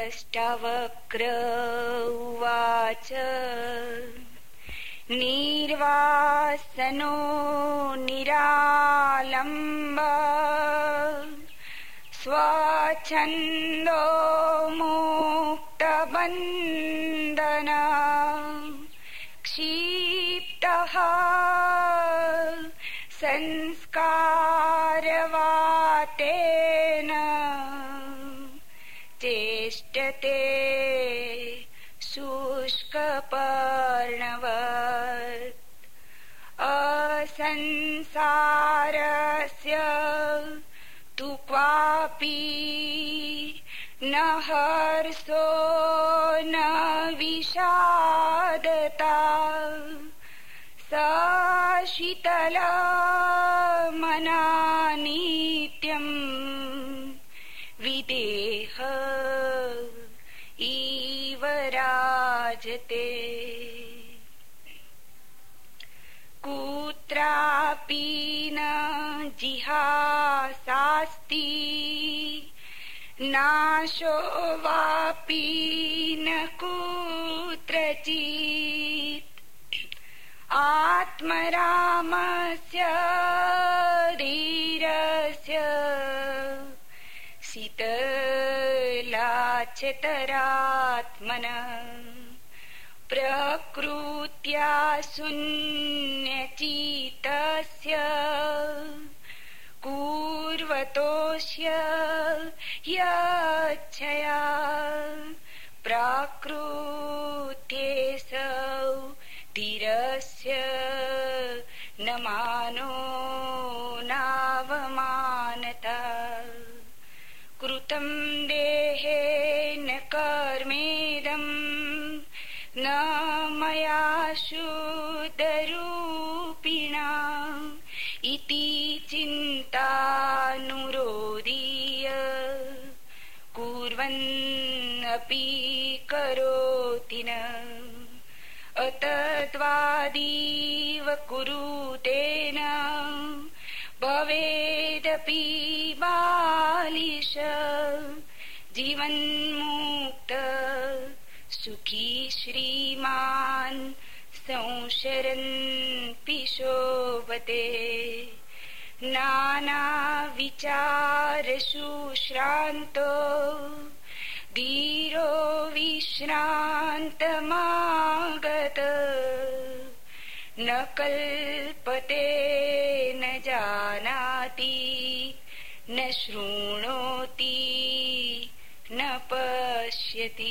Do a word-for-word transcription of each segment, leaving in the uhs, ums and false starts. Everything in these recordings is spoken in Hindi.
अष्टावक्र उवाच निर्वासनो निरालम्ब स्वच्छन्दो मुक्तबन्धन क्षिप्तः संस्कारवातेन चेष्टते शुष्कपर्णवत् असंसारस्य तु क्वापि न हर्षो न विषादता स शीतलमना नित्यं विदेह इव राजते कुत्रापि न जिहासास्ति नाशो वापि न कुत्रचित् आत्मरामस्य धीरस्य शीतलाचतरात्मनः प्रकृत्या शून्यचित्तस्य कुर्वतोऽस्य यच्छया प्रकृत्येषु धीरस्य न मानो नावमानता कृतं देहेन कर्मेदं न मया शुद्धरूपिणा इति चिन्तानुरोधीय कुर्वन्नपि करोति न अतद्वादीव कुरुते न भवेदपि बालिश जीवन्मुक्त सुखी श्रीमान् संशरन्पि शोभते नानाविचारसु श्रान्तो धीरो विश्रान्तमागत न कल्पते न जानाति न शृणोति न पश्यति।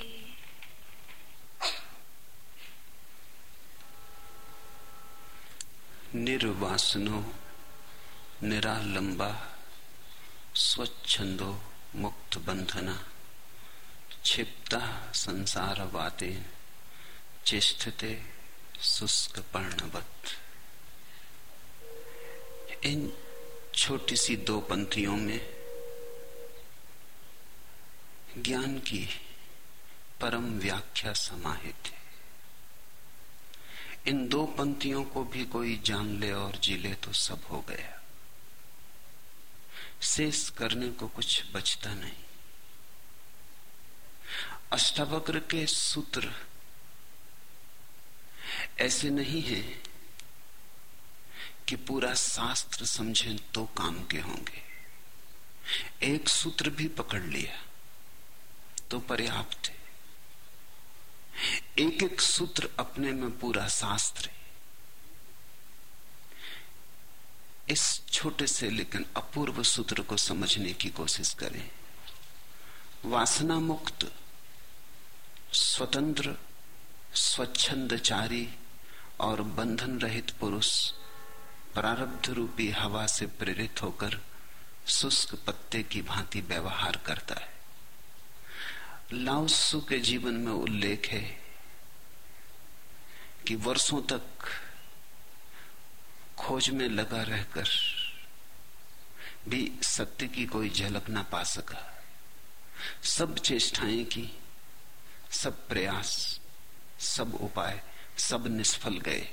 निर्वासनो निरालंबा स्वच्छंदो मुक्त बंधना क्षिप्ता संसार वाते चेष्टते शुष्क पर्णवत। इन छोटी सी दो पंक्तियों में ज्ञान की परम व्याख्या समाहित है। इन दो पंक्तियों को भी कोई जान ले और जी ले तो सब हो गया, शेष करने को कुछ बचता नहीं। अष्टावक्र के सूत्र ऐसे नहीं है कि पूरा शास्त्र समझें तो काम के होंगे। एक सूत्र भी पकड़ लिया तो पर्याप्त है। एक एक सूत्र अपने में पूरा शास्त्र है। इस छोटे से लेकिन अपूर्व सूत्र को समझने की कोशिश करें। वासना मुक्त, स्वतंत्र, स्वच्छंदचारी और बंधन रहित पुरुष प्रारब्ध रूपी हवा से प्रेरित होकर शुष्क पत्ते की भांति व्यवहार करता है। लाओ त्सु के जीवन में उल्लेख है कि वर्षों तक खोज में लगा रहकर भी सत्य की कोई झलक ना पा सका। सब चेष्टाएं की, सब प्रयास, सब उपाय, सब निष्फल गए।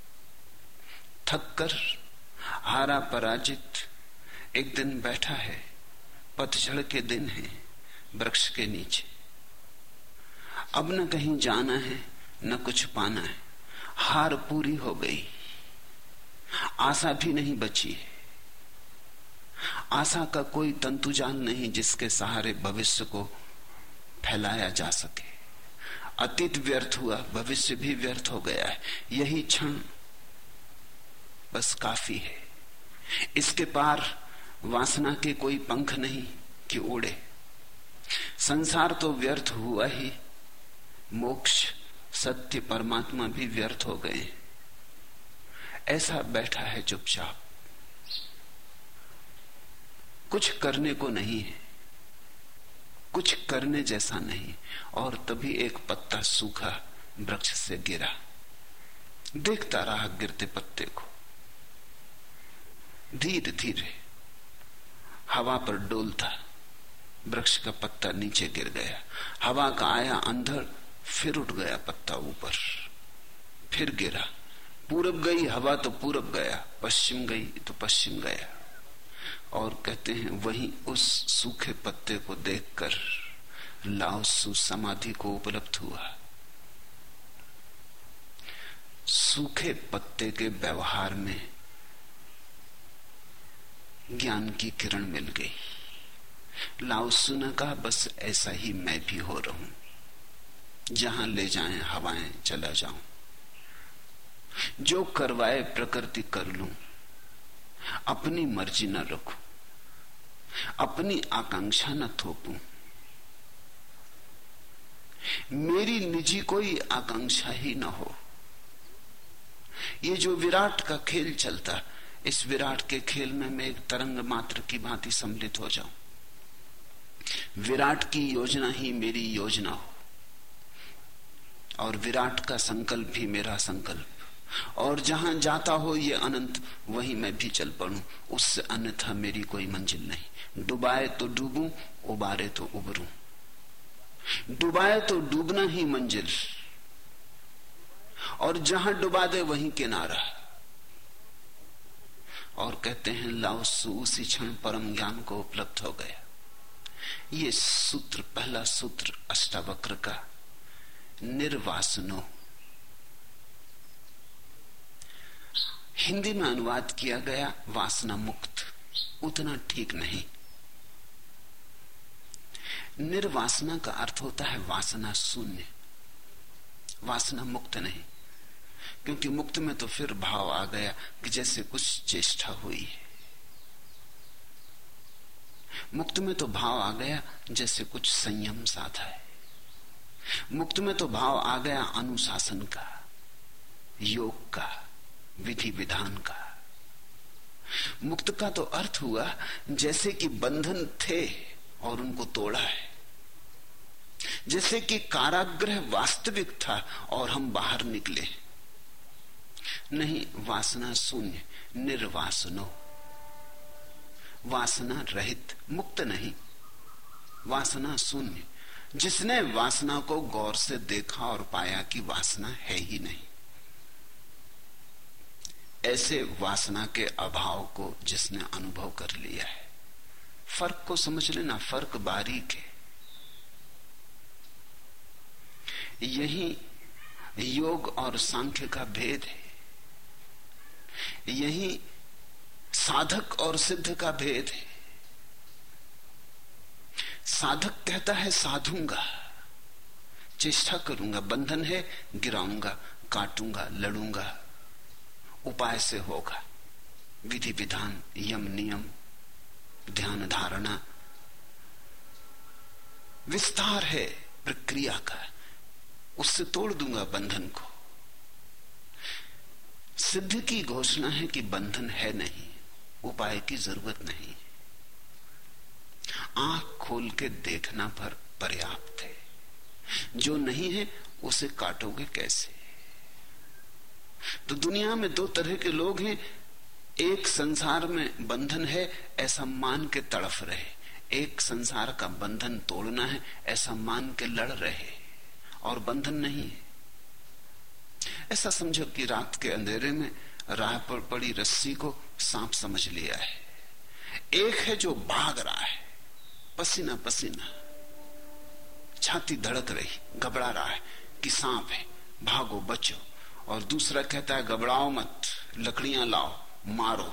थक कर हारा पराजित एक दिन बैठा है, पतझड़ के दिन है, वृक्ष के नीचे अब न कहीं जाना है न कुछ पाना है, हार पूरी हो गई, आशा भी नहीं बची है। आशा का कोई तंतुजाल नहीं जिसके सहारे भविष्य को फैलाया जा सके। अतीत व्यर्थ हुआ, भविष्य भी व्यर्थ हो गया है। यही क्षण बस काफी है। इसके पार वासना के कोई पंख नहीं कि उड़े। संसार तो व्यर्थ हुआ ही, मोक्ष सत्य परमात्मा भी व्यर्थ हो गए। ऐसा बैठा है चुपचाप, कुछ करने को नहीं है, कुछ करने जैसा नहीं। और तभी एक पत्ता सूखा वृक्ष से गिरा, देखता रहा गिरते पत्ते को। धीरे धीरे हवा पर डोलता वृक्ष का पत्ता नीचे गिर गया। हवा का आया अंधड़, फिर उठ गया पत्ता ऊपर, फिर गिरा। पूरब गई हवा तो पूरब गया, पश्चिम गई तो पश्चिम गया। और कहते हैं वहीं उस सूखे पत्ते को देखकर लाओत्सु समाधि को उपलब्ध हुआ। सूखे पत्ते के व्यवहार में ज्ञान की किरण मिल गई। लाओत्सु ने कहा बस ऐसा ही मैं भी हो रहूं, जहां ले जाएं हवाएं चला जाऊं, जो करवाए प्रकृति कर लूं, अपनी मर्जी न रखूं, अपनी आकांक्षा न थोपूं। मेरी निजी कोई आकांक्षा ही न हो। ये जो विराट का खेल चलता, इस विराट के खेल में मैं एक तरंग मात्र की भांति सम्मिलित हो जाऊं। विराट की योजना ही मेरी योजना हो, और विराट का संकल्प भी मेरा संकल्प, और जहां जाता हो ये अनंत, वहीं मैं भी चल पड़ूं। उससे अन्यथा मेरी कोई मंजिल नहीं। डुबाए तो डूबूं, उबारे तो उबरूं। डुबाए तो डूबना ही मंजिल, और जहां डुबा दे वहीं किनारा। और कहते हैं लाओत्सु उसी क्षण परम ज्ञान को उपलब्ध हो गया। ये सूत्र, पहला सूत्र अष्टावक्र का, निर्वासनो, हिंदी में अनुवाद किया गया वासना मुक्त, उतना ठीक नहीं। निर्वासना का अर्थ होता है वासना शून्य, वासना मुक्त नहीं। क्योंकि मुक्त में तो फिर भाव आ गया कि जैसे कुछ चेष्टा हुई है। मुक्त में तो भाव आ गया जैसे कुछ संयम साधा है। मुक्त में तो भाव आ गया अनुशासन का, योग का, विधि विधान का। मुक्त का तो अर्थ हुआ जैसे कि बंधन थे और उनको तोड़ा है, जैसे कि कारागृह वास्तविक था और हम बाहर निकले। नहीं, वासना शून्य, निर्वासनो, वासना रहित, मुक्त नहीं, वासना शून्य। जिसने वासना को गौर से देखा और पाया कि वासना है ही नहीं, ऐसे वासना के अभाव को जिसने अनुभव कर लिया है। फर्क को समझ लेना, फर्क बारीक है। यही योग और सांख्य का भेद है, यही साधक और सिद्ध का भेद है। साधक कहता है साधूंगा, चेष्टा करूंगा, बंधन है गिराऊंगा, काटूंगा, लड़ूंगा, उपाय से होगा। विधि विधान, यम नियम, ध्यान धारणा, विस्तार है प्रक्रिया का, उससे तोड़ दूंगा बंधन को। सिद्ध की घोषणा है कि बंधन है नहीं, उपाय की जरूरत नहीं, आंख खोल के देखना पर पर्याप्त है। जो नहीं है उसे काटोगे कैसे? तो दुनिया में दो तरह के लोग हैं। एक संसार में बंधन है ऐसा मान के तड़फ रहे, एक संसार का बंधन तोड़ना है ऐसा मान के लड़ रहे, और बंधन नहीं है। ऐसा समझो कि रात के अंधेरे में राह पर पड़ी रस्सी को सांप समझ लिया है। एक है जो भाग रहा है, पसीना पसीना, छाती धड़क रही, घबरा रहा है कि सांप है, भागो बचो। और दूसरा कहता है घबराओ मत, लकड़ियां लाओ, मारो।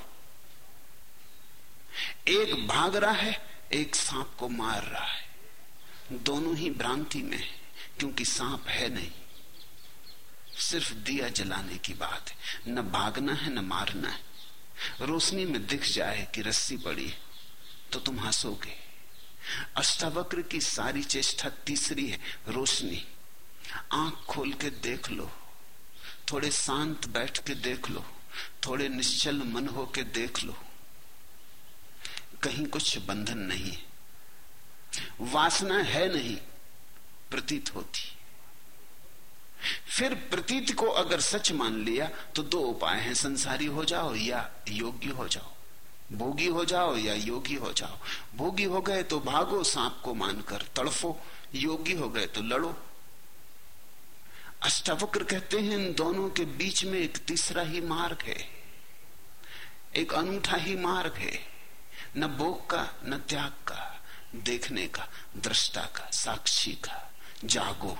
एक भाग रहा है, एक सांप को मार रहा है। दोनों ही भ्रांति में है, क्योंकि सांप है नहीं, सिर्फ दिया जलाने की बात है। न भागना है न मारना है। रोशनी में दिख जाए कि रस्सी पड़ी तो तुम हंसोगे। अष्टावक्र की सारी चेष्टा तीसरी है, रोशनी। आंख खोल के देख लो, थोड़े शांत बैठ के देख लो, थोड़े निश्चल मन हो के देख लो, कहीं कुछ बंधन नहीं है, वासना है नहीं, प्रतीत होती। फिर प्रतीत को अगर सच मान लिया तो दो उपाय हैं, संसारी हो जाओ या योगी हो जाओ, भोगी हो जाओ या योगी हो जाओ। भोगी हो गए तो भागो, सांप को मानकर तड़फो, योगी हो गए तो लड़ो। अष्टावक्र कहते हैं इन दोनों के बीच में एक तीसरा ही मार्ग है, एक अनूठा ही मार्ग है, न भोग का न त्याग का, देखने का, दृष्टा का, साक्षी का। जागो।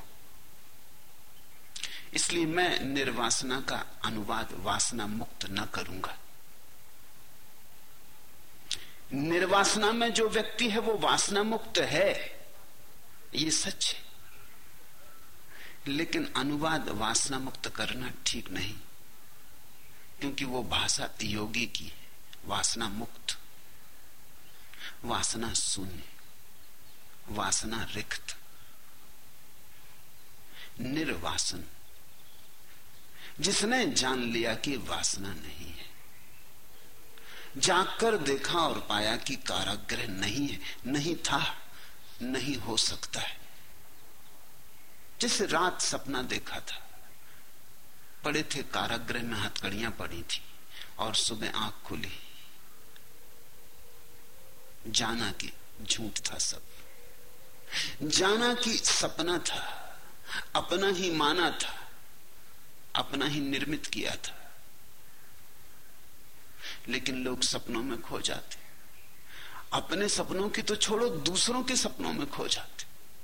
इसलिए मैं निर्वासना का अनुवाद वासना मुक्त न करूंगा। निर्वासना में जो व्यक्ति है वो वासना मुक्त है, ये सच है। लेकिन अनुवाद वासना मुक्त करना ठीक नहीं, क्योंकि वो भाषा योगी की है। वासना मुक्त, वासना शून्य, वासना रिक्त, निर्वासन। जिसने जान लिया कि वासना नहीं है, जागकर देखा और पाया कि कारागृह नहीं है, नहीं था, नहीं हो सकता है। जैसे रात सपना देखा था, पड़े थे कारागृह में, हथकड़ियां पड़ी थी, और सुबह आंख खुली, जाना कि झूठ था सब, जाना कि सपना था, अपना ही माना था, अपना ही निर्मित किया था। लेकिन लोग सपनों में खो जाते, अपने सपनों की तो छोड़ो, दूसरों के सपनों में खो जाते।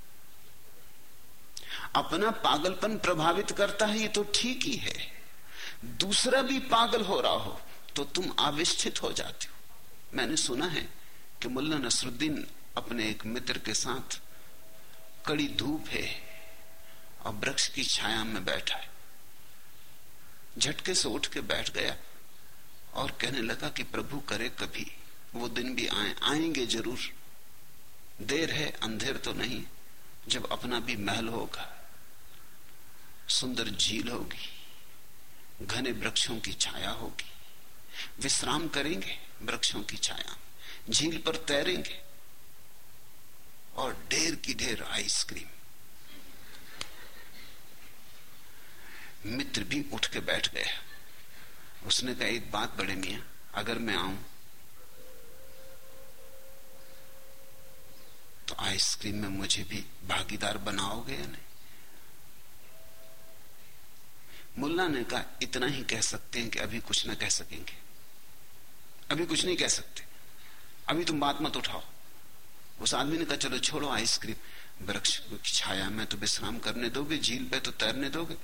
अपना पागलपन प्रभावित करता है, ये तो ठीक ही है। दूसरा भी पागल हो रहा हो तो तुम आविष्ठित हो जाते हो। मैंने सुना है कि मुल्ला नसरुद्दीन अपने एक मित्र के साथ, कड़ी धूप है और वृक्ष की छाया में बैठा है, झटके से उठ के बैठ गया और कहने लगा कि प्रभु करे कभी वो दिन भी आए, आएंगे जरूर, देर है, अंधेर तो नहीं, जब अपना भी महल होगा, सुंदर झील होगी, घने वृक्षों की छाया होगी, विश्राम करेंगे वृक्षों की छाया, झील पर तैरेंगे और ढेर की ढेर आइसक्रीम। मित्र भी उठ के बैठ गया। उसने कहा एक बात बड़े मियां, अगर मैं आऊं तो आइसक्रीम में मुझे भी भागीदार बनाओगे या नहीं? मुल्ला ने कहा इतना ही कह सकते हैं कि अभी कुछ ना कह सकेंगे, अभी कुछ नहीं कह सकते, अभी तुम बात मत उठाओ। उस आदमी ने कहा चलो छोड़ो आइसक्रीम, वृक्ष की छाया में तो विश्राम करने दोगे, झील पे तो तैरने दोगे?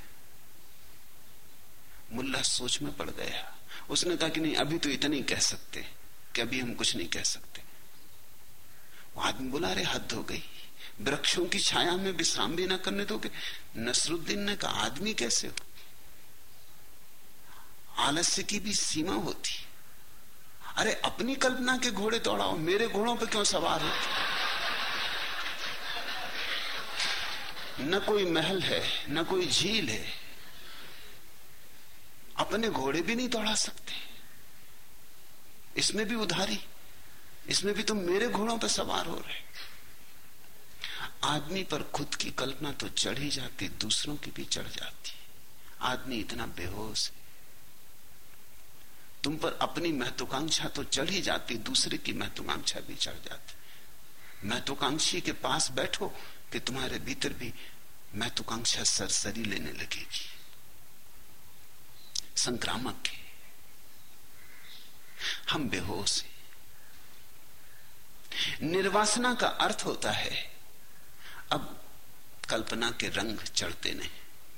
मुल्ला सोच में पड़ गया। उसने कहा कि नहीं, अभी तो इतना ही कह सकते कि अभी हम कुछ नहीं कह सकते। वो आदमी बोला अरे हद हो गई, वृक्षों की छाया में विश्राम भी ना करने दोगे? नसरुद्दीन ने कहा आदमी कैसे हो, आलस्य की भी सीमा होती। अरे अपनी कल्पना के घोड़े दौड़ाओ, मेरे घोड़ों पे क्यों सवार होते? न कोई महल है न कोई झील है, अपने घोड़े भी नहीं दौड़ा सकते, इसमें भी उधारी, इसमें भी तुम मेरे घोड़ों पर सवार हो रहे। आदमी पर खुद की कल्पना तो चढ़ ही जाती, दूसरों की भी चढ़ जाती। आदमी इतना बेहोश है। तुम पर अपनी महत्वाकांक्षा तो चढ़ ही जाती, दूसरे की महत्वाकांक्षा भी चढ़ जाती। महत्वाकांक्षी के पास बैठो कि तुम्हारे भीतर भी महत्वाकांक्षा सरसरी लेने लगेगी। संक्रामक है, हम बेहोश हैं। निर्वासना का अर्थ होता है अब कल्पना के रंग चढ़ते नहीं।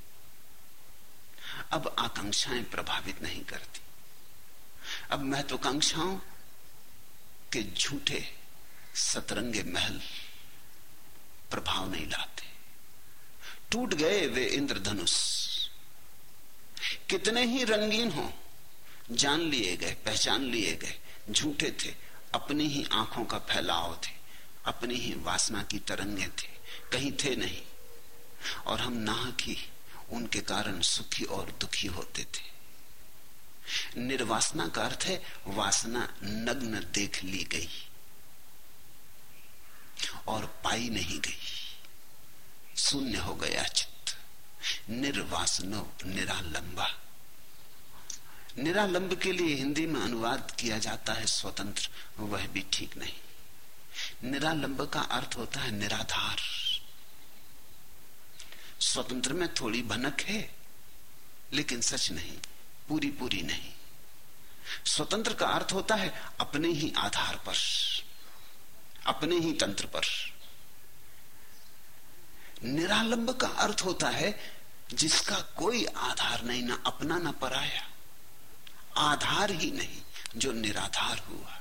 अब आकांक्षाएं प्रभावित नहीं करती। अब महत्वाकांक्षाओं के झूठे सतरंगे महल प्रभाव नहीं लाते। टूट गए वे इंद्रधनुष, कितने ही रंगीन हो, जान लिए गए, पहचान लिए गए, झूठे थे, अपनी ही आंखों का फैलाव थे, अपनी ही वासना की तरंगे थे, कहीं थे नहीं। और हम नाहक ही उनके कारण सुखी और दुखी होते थे। निर्वासना का अर्थ है वासना नग्न देख ली गई और पाई नहीं गई, शून्य हो गया चित्त। निर्वासनो निरालंबा। निरालंब के लिए हिंदी में अनुवाद किया जाता है स्वतंत्र, वह भी ठीक नहीं। निरालंब का अर्थ होता है निराधार। स्वतंत्र में थोड़ी भनक है, लेकिन सच नहीं, पूरी पूरी नहीं। स्वतंत्र का अर्थ होता है अपने ही आधार पर, अपने ही तंत्र पर। निरालंब का अर्थ होता है जिसका कोई आधार नहीं, ना अपना ना पराया, आधार ही नहीं, जो निराधार हुआ।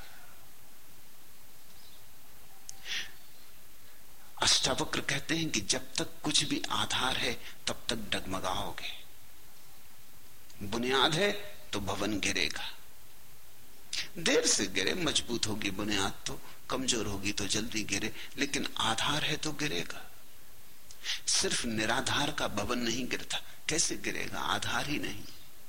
अष्टावक्र कहते हैं कि जब तक कुछ भी आधार है तब तक डगमगाओगे। बुनियाद है तो भवन गिरेगा, देर से गिरे, मजबूत होगी बुनियाद तो, कमजोर होगी तो जल्दी गिरे, लेकिन आधार है तो गिरेगा। सिर्फ निराधार का भवन नहीं गिरता। कैसे गिरेगा? आधार ही नहीं।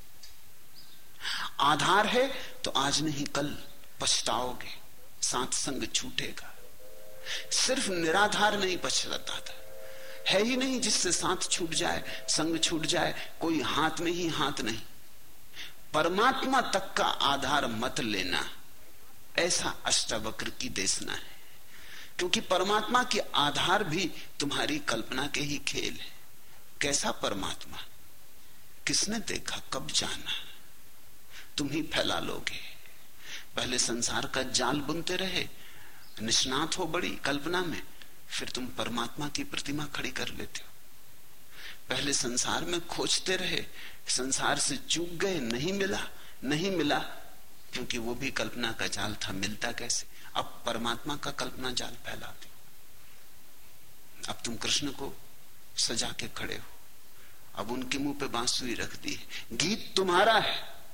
आधार है तो आज नहीं कल पछताओगे, साथ संग छूटेगा। सिर्फ निराधार नहीं पछताता था, है ही नहीं जिससे साथ छूट जाए, संग छूट जाए, कोई हाथ में ही हाथ नहीं। परमात्मा तक का आधार मत लेना, ऐसा अष्टावक्र की देशना है। क्योंकि परमात्मा के आधार भी तुम्हारी कल्पना के ही खेल है। कैसा परमात्मा? किसने देखा, कब जाना? तुम ही फैला लोगे। पहले संसार का जाल बुनते रहे, निष्णात हो बड़ी कल्पना में, फिर तुम परमात्मा की प्रतिमा खड़ी कर लेते हो। पहले संसार में खोजते रहे, संसार से चूक गए, नहीं मिला, नहीं मिला, क्योंकि वो भी कल्पना का जाल था, मिलता कैसे? अब परमात्मा का कल्पना जाल फैलाते हो। अब तुम कृष्ण को सजा के खड़े हो, अब उनके मुंह पे बांसुरी रख दी, गीत तुम्हारा है,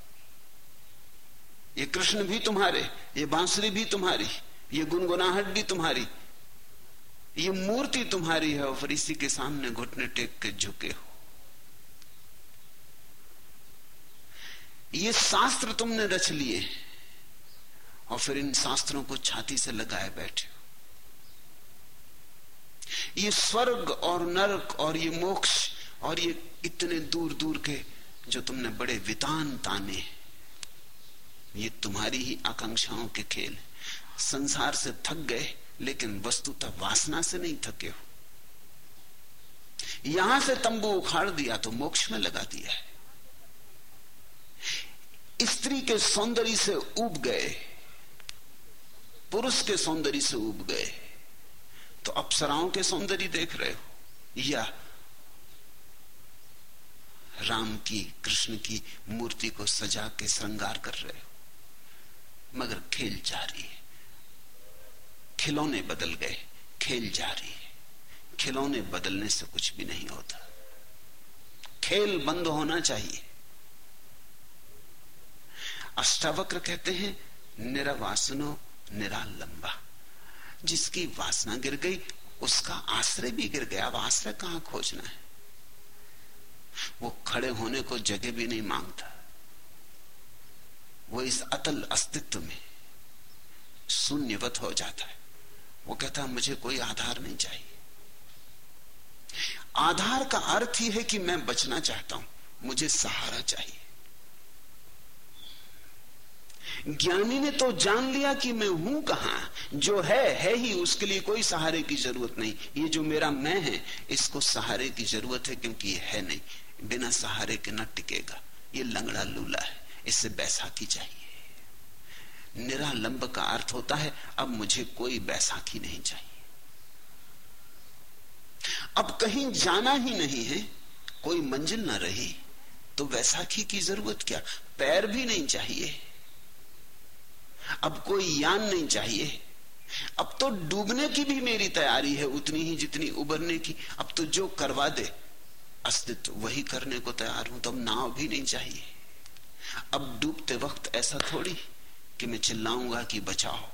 ये कृष्ण भी तुम्हारे, ये बांसुरी भी तुम्हारी, ये गुनगुनाहट भी तुम्हारी, ये मूर्ति तुम्हारी है, और फिर इसी के सामने घुटने टेक के झुके हो। ये शास्त्र तुमने रच लिए और फिर इन शास्त्रों को छाती से लगाए बैठे हो। ये स्वर्ग और नरक और ये मोक्ष और ये इतने दूर दूर के जो तुमने बड़े वितान ताने, ये तुम्हारी ही आकांक्षाओं के खेल। संसार से थक गए, लेकिन वस्तुतः वासना से नहीं थके हो। यहां से तंबू उखाड़ दिया तो मोक्ष में लगा दिया है। स्त्री के सौंदर्य से ऊब गए, पुरुष के सौंदर्य से ऊब गए, तो अप्सराओं के सौंदर्य देख रहे हो या राम की, कृष्ण की मूर्ति को सजा के श्रृंगार कर रहे हो। मगर खेल जारी है, खिलौने बदल गए, खेल जारी है। खिलौने बदलने से कुछ भी नहीं होता, खेल बंद होना चाहिए। अष्टावक्र कहते हैं निरावासनो निरालंबा। जिसकी वासना गिर गई उसका आश्रय भी गिर गया। अब आश्रय कहां खोजना है? वो खड़े होने को जगह भी नहीं मांगता। वो इस अतल अस्तित्व में शून्यवत हो जाता है। वो कहता है मुझे कोई आधार नहीं चाहिए। आधार का अर्थ ही है कि मैं बचना चाहता हूं, मुझे सहारा चाहिए। ज्ञानी ने तो जान लिया कि मैं हूं कहां, जो है है ही, उसके लिए कोई सहारे की जरूरत नहीं। ये जो मेरा मैं है, इसको सहारे की जरूरत है, क्योंकि ये है नहीं, बिना सहारे के न टिकेगा। ये लंगड़ा लूला है, इससे बैसाखी चाहिए। निरालंब का अर्थ होता है अब मुझे कोई बैसाखी नहीं चाहिए। अब कहीं जाना ही नहीं है, कोई मंजिल ना रही, तो वैसाखी की जरूरत क्या? पैर भी नहीं चाहिए, अब कोई यान नहीं चाहिए। अब तो डूबने की भी मेरी तैयारी है उतनी ही जितनी उबरने की। अब तो जो करवा दे अस्तित्व वही करने को तैयार हूं। तो अब नाव भी नहीं चाहिए। अब डूबते वक्त ऐसा थोड़ी कि मैं चिल्लाऊंगा कि बचाओ।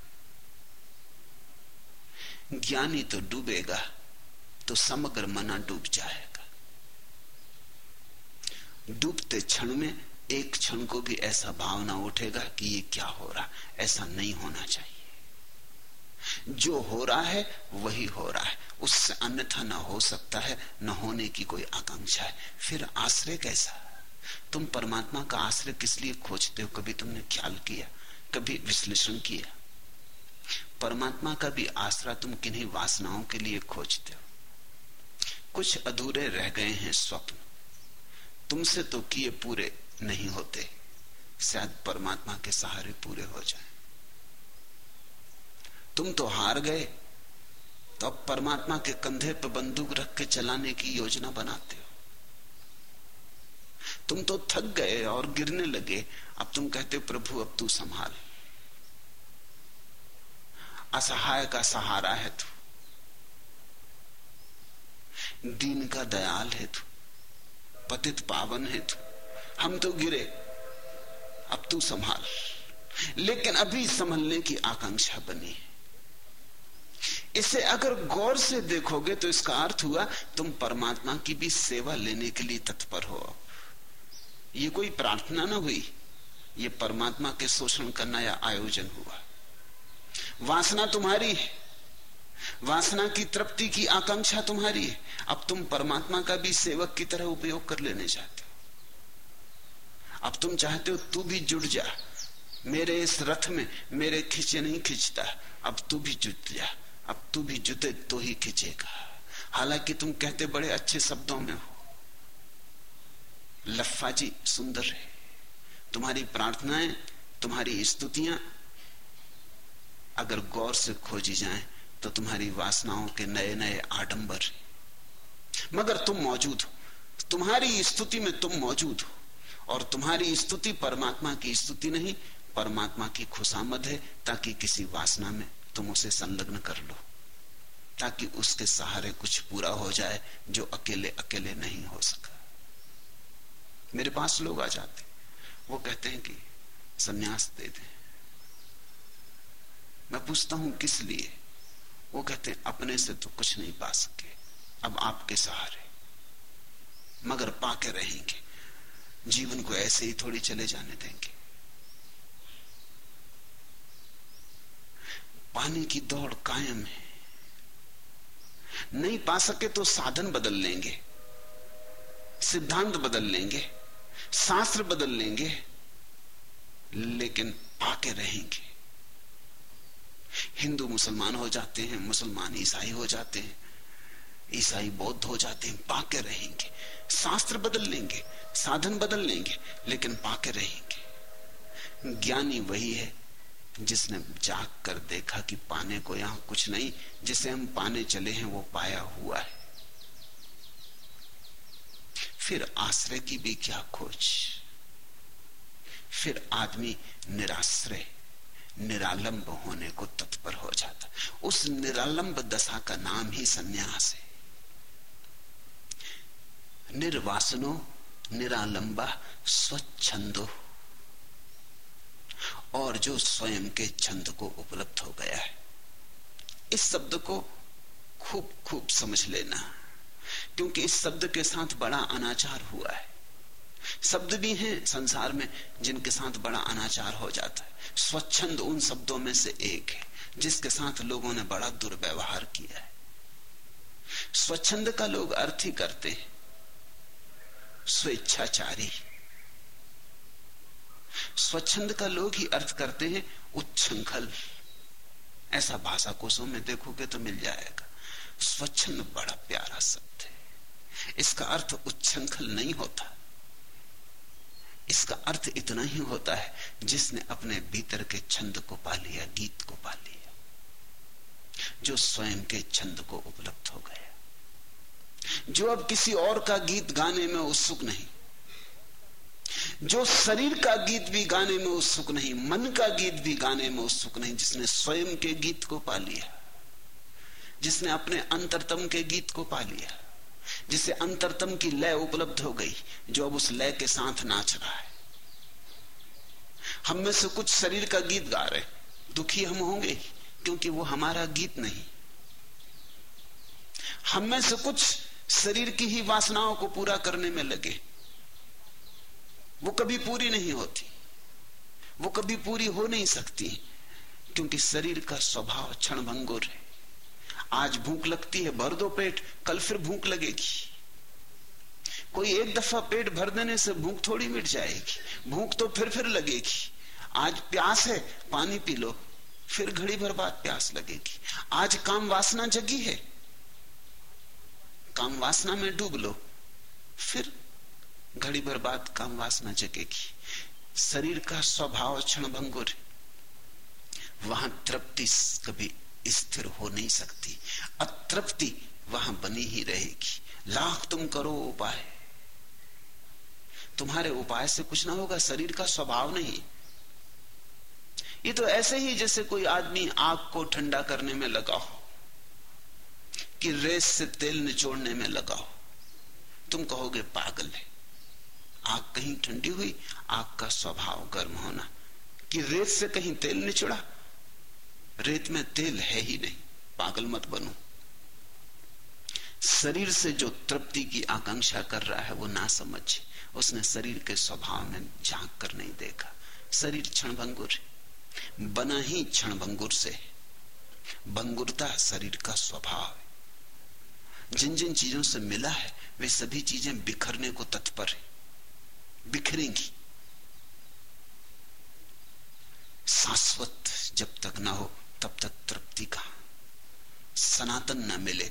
ज्ञानी तो डूबेगा तो समग्र मना डूब जाएगा। डूबते क्षण में एक क्षण को भी ऐसा भावना उठेगा कि ये क्या हो रहा, ऐसा नहीं होना चाहिए। जो हो रहा है वही हो रहा है, उससे अन्यथा न हो सकता है, न होने की कोई आकांक्षा है। फिर आश्रय कैसा? तुम परमात्मा का आश्रय किस लिए खोजते हो? कभी तुमने ख्याल किया, कभी विश्लेषण किया? परमात्मा का भी आसरा तुम किन्हीं वासनाओं के लिए खोजते हो। कुछ अधूरे रह गए हैं स्वप्न, तुमसे तो किए पूरे नहीं होते, शायद परमात्मा के सहारे पूरे हो जाए। तुम तो हार गए, तो अब परमात्मा के कंधे पर बंदूक रख के चलाने की योजना बनाते हो। तुम तो थक गए और गिरने लगे, अब तुम कहते हो प्रभु अब तू संभाल। असहाय का सहारा है तू, दीन का दयाल है तू, पतित पावन है तू। हम तो गिरे, अब तू संभाल। लेकिन अभी संभलने की आकांक्षा बनी है। इसे अगर गौर से देखोगे तो इसका अर्थ हुआ तुम परमात्मा की भी सेवा लेने के लिए तत्पर हो। ये कोई प्रार्थना ना हुई, ये परमात्मा के शोषण का नया आयोजन हुआ। वासना तुम्हारी है, वासना की तृप्ति की आकांक्षा तुम्हारी है। अब तुम परमात्मा का भी सेवक की तरह उपयोग कर लेने चाहते हो। अब तुम चाहते हो तू भी जुड़ जा मेरे इस रथ में, मेरे खींचे नहीं खींचता, अब तू भी जुट जा, अब तू भी जुटे तो ही खींचेगा। हालांकि तुम कहते बड़े अच्छे शब्दों में हो, लफ्फा जी सुंदर है, तुम्हारी प्रार्थनाएं, तुम्हारी स्तुतियां अगर गौर से खोजी जाएं तो तुम्हारी वासनाओं के नए नए आडंबर हैं। मगर तुम मौजूद हो, तुम्हारी स्तुति में तुम मौजूद हो, और तुम्हारी स्तुति परमात्मा की स्तुति नहीं, परमात्मा की खुशामद है, ताकि किसी वासना में तुम उसे संलग्न कर लो, ताकि उसके सहारे कुछ पूरा हो जाए जो अकेले अकेले नहीं हो सका। मेरे पास लोग आ जाते, वो कहते हैं कि संन्यास दे दें। मैं पूछता हूं किस लिए? वो कहते हैं अपने से तो कुछ नहीं पा सके, अब आपके सहारे, मगर पाके रहेंगे, जीवन को ऐसे ही थोड़ी चले जाने देंगे। पाने की दौड़ कायम है, नहीं पा सके तो साधन बदल लेंगे, सिद्धांत बदल लेंगे, शास्त्र बदल लेंगे, लेकिन पाके रहेंगे। हिंदू मुसलमान हो जाते हैं, मुसलमान ईसाई हो जाते हैं, ईसाई बौद्ध हो जाते हैं, पाके रहेंगे। शास्त्र बदल लेंगे, साधन बदल लेंगे, लेकिन पाके रहेंगे। ज्ञानी वही है जिसने जाग कर देखा कि पाने को यहां कुछ नहीं, जिसे हम पाने चले हैं वो पाया हुआ है। फिर आश्रय की भी क्या खोज? फिर आदमी निराश्रय, निरालंब होने को तत्पर हो जाता। उस निरालंब दशा का नाम ही संन्यास है। निर्वासनो निरालंबा स्वच्छंदो, और जो स्वयं के छंद को उपलब्ध हो गया है। इस शब्द को खूब खूब समझ लेना, क्योंकि इस शब्द के साथ बड़ा अनाचार हुआ है। शब्द भी हैं संसार में जिनके साथ बड़ा अनाचार हो जाता है। स्वच्छंद उन शब्दों में से एक है जिसके साथ लोगों ने बड़ा दुर्व्यवहार किया है। स्वच्छंद का लोग अर्थ ही करते हैं स्वेच्छाचारी, स्वच्छंद का लोग ही अर्थ करते हैं उच्छृंखल। ऐसा भाषा कोशों में देखोगे तो मिल जाएगा। स्वच्छंद बड़ा प्यारा शब्द है। इसका अर्थ उच्छृंखल नहीं होता, इसका अर्थ इतना ही होता है जिसने अपने भीतर के छंद को पा लिया, गीत को पा लिया, जो स्वयं के छंद को उपलब्ध हो गया। जो अब किसी और का गीत गाने में उत्सुक नहीं, जो शरीर का गीत भी गाने में उत्सुक नहीं, मन का गीत भी गाने में उत्सुक नहीं, जिसने स्वयं के गीत को पा लिया, जिसने अपने अंतरतम के गीत को पा लिया, जिसे अंतरतम की लय उपलब्ध हो गई, जो अब उस लय के साथ नाच रहा है। हम में से कुछ शरीर का गीत गा रहे, दुखी हम होंगे क्योंकि वो हमारा गीत नहीं। हम में से कुछ शरीर की ही वासनाओं को पूरा करने में लगे, वो कभी पूरी नहीं होती, वो कभी पूरी हो नहीं सकती, क्योंकि शरीर का स्वभाव क्षणभंगुर है। आज भूख लगती है, भर दो पेट, कल फिर भूख लगेगी। कोई एक दफा पेट भर देने से भूख थोड़ी मिट जाएगी, भूख तो फिर फिर लगेगी। आज प्यास है, पानी पी लो, फिर घड़ी भर बाद प्यास लगेगी। आज काम वासना जगी है, काम वासना में डूब लो, फिर घड़ी भर बाद काम वासना जगेगी। शरीर का स्वभाव क्षणभंगुर है, वहां तृप्ति कभी स्थिर हो नहीं सकती, अतृप्ति वहां बनी ही रहेगी। लाख तुम करो उपाय, तुम्हारे उपाय से कुछ ना होगा, शरीर का स्वभाव नहीं। ये तो ऐसे ही जैसे कोई आदमी आग को ठंडा करने में लगा हो कि रेत से तेल निचोड़ने में लगा हो। तुम कहोगे पागल है, आग कहीं ठंडी हुई? आग का स्वभाव गर्म होना, कि रेत से कहीं तेल निचोड़ा? रेत में तेल है ही नहीं, पागल मत बनो। शरीर से जो तृप्ति की आकांक्षा कर रहा है वो ना समझ, उसने शरीर के स्वभाव में झांक कर नहीं देखा। शरीर क्षणभंगुर है, बना ही क्षणभंगुर से है, भंगुरता शरीर का स्वभाव है। जिन जिन चीजों से मिला है वे सभी चीजें बिखरने को तत्पर है, बिखरेंगी। शाश्वत जब तक ना हो तब तक तृप्ति का, सनातन न मिले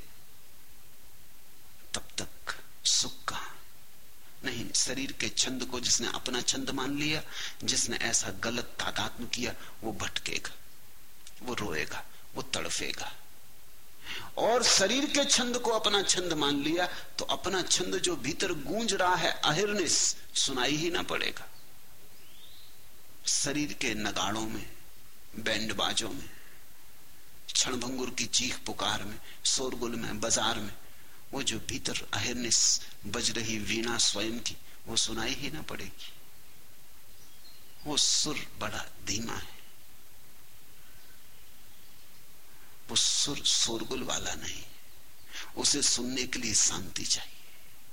तब तक सुख का नहीं। शरीर के छंद को जिसने अपना छंद मान लिया, जिसने ऐसा गलत तादात्म्य किया, वो भटकेगा, वो रोएगा, वो तड़फेगा। और शरीर के छंद को अपना छंद मान लिया तो अपना छंद जो भीतर गूंज रहा है अहिर्निश, सुनाई ही ना पड़ेगा। शरीर के नगाड़ों में, बैंडबाजों में, क्षणभंगुर की चीख पुकार में, शोरगुल में, बाजार में, वो जो भीतर अहिर्निश बज रही वीणा स्वयं की, वो सुनाई ही ना पड़ेगी। वो सुर बड़ा धीमा है, वो सुर शोरगुल वाला नहीं। उसे सुनने के लिए शांति चाहिए,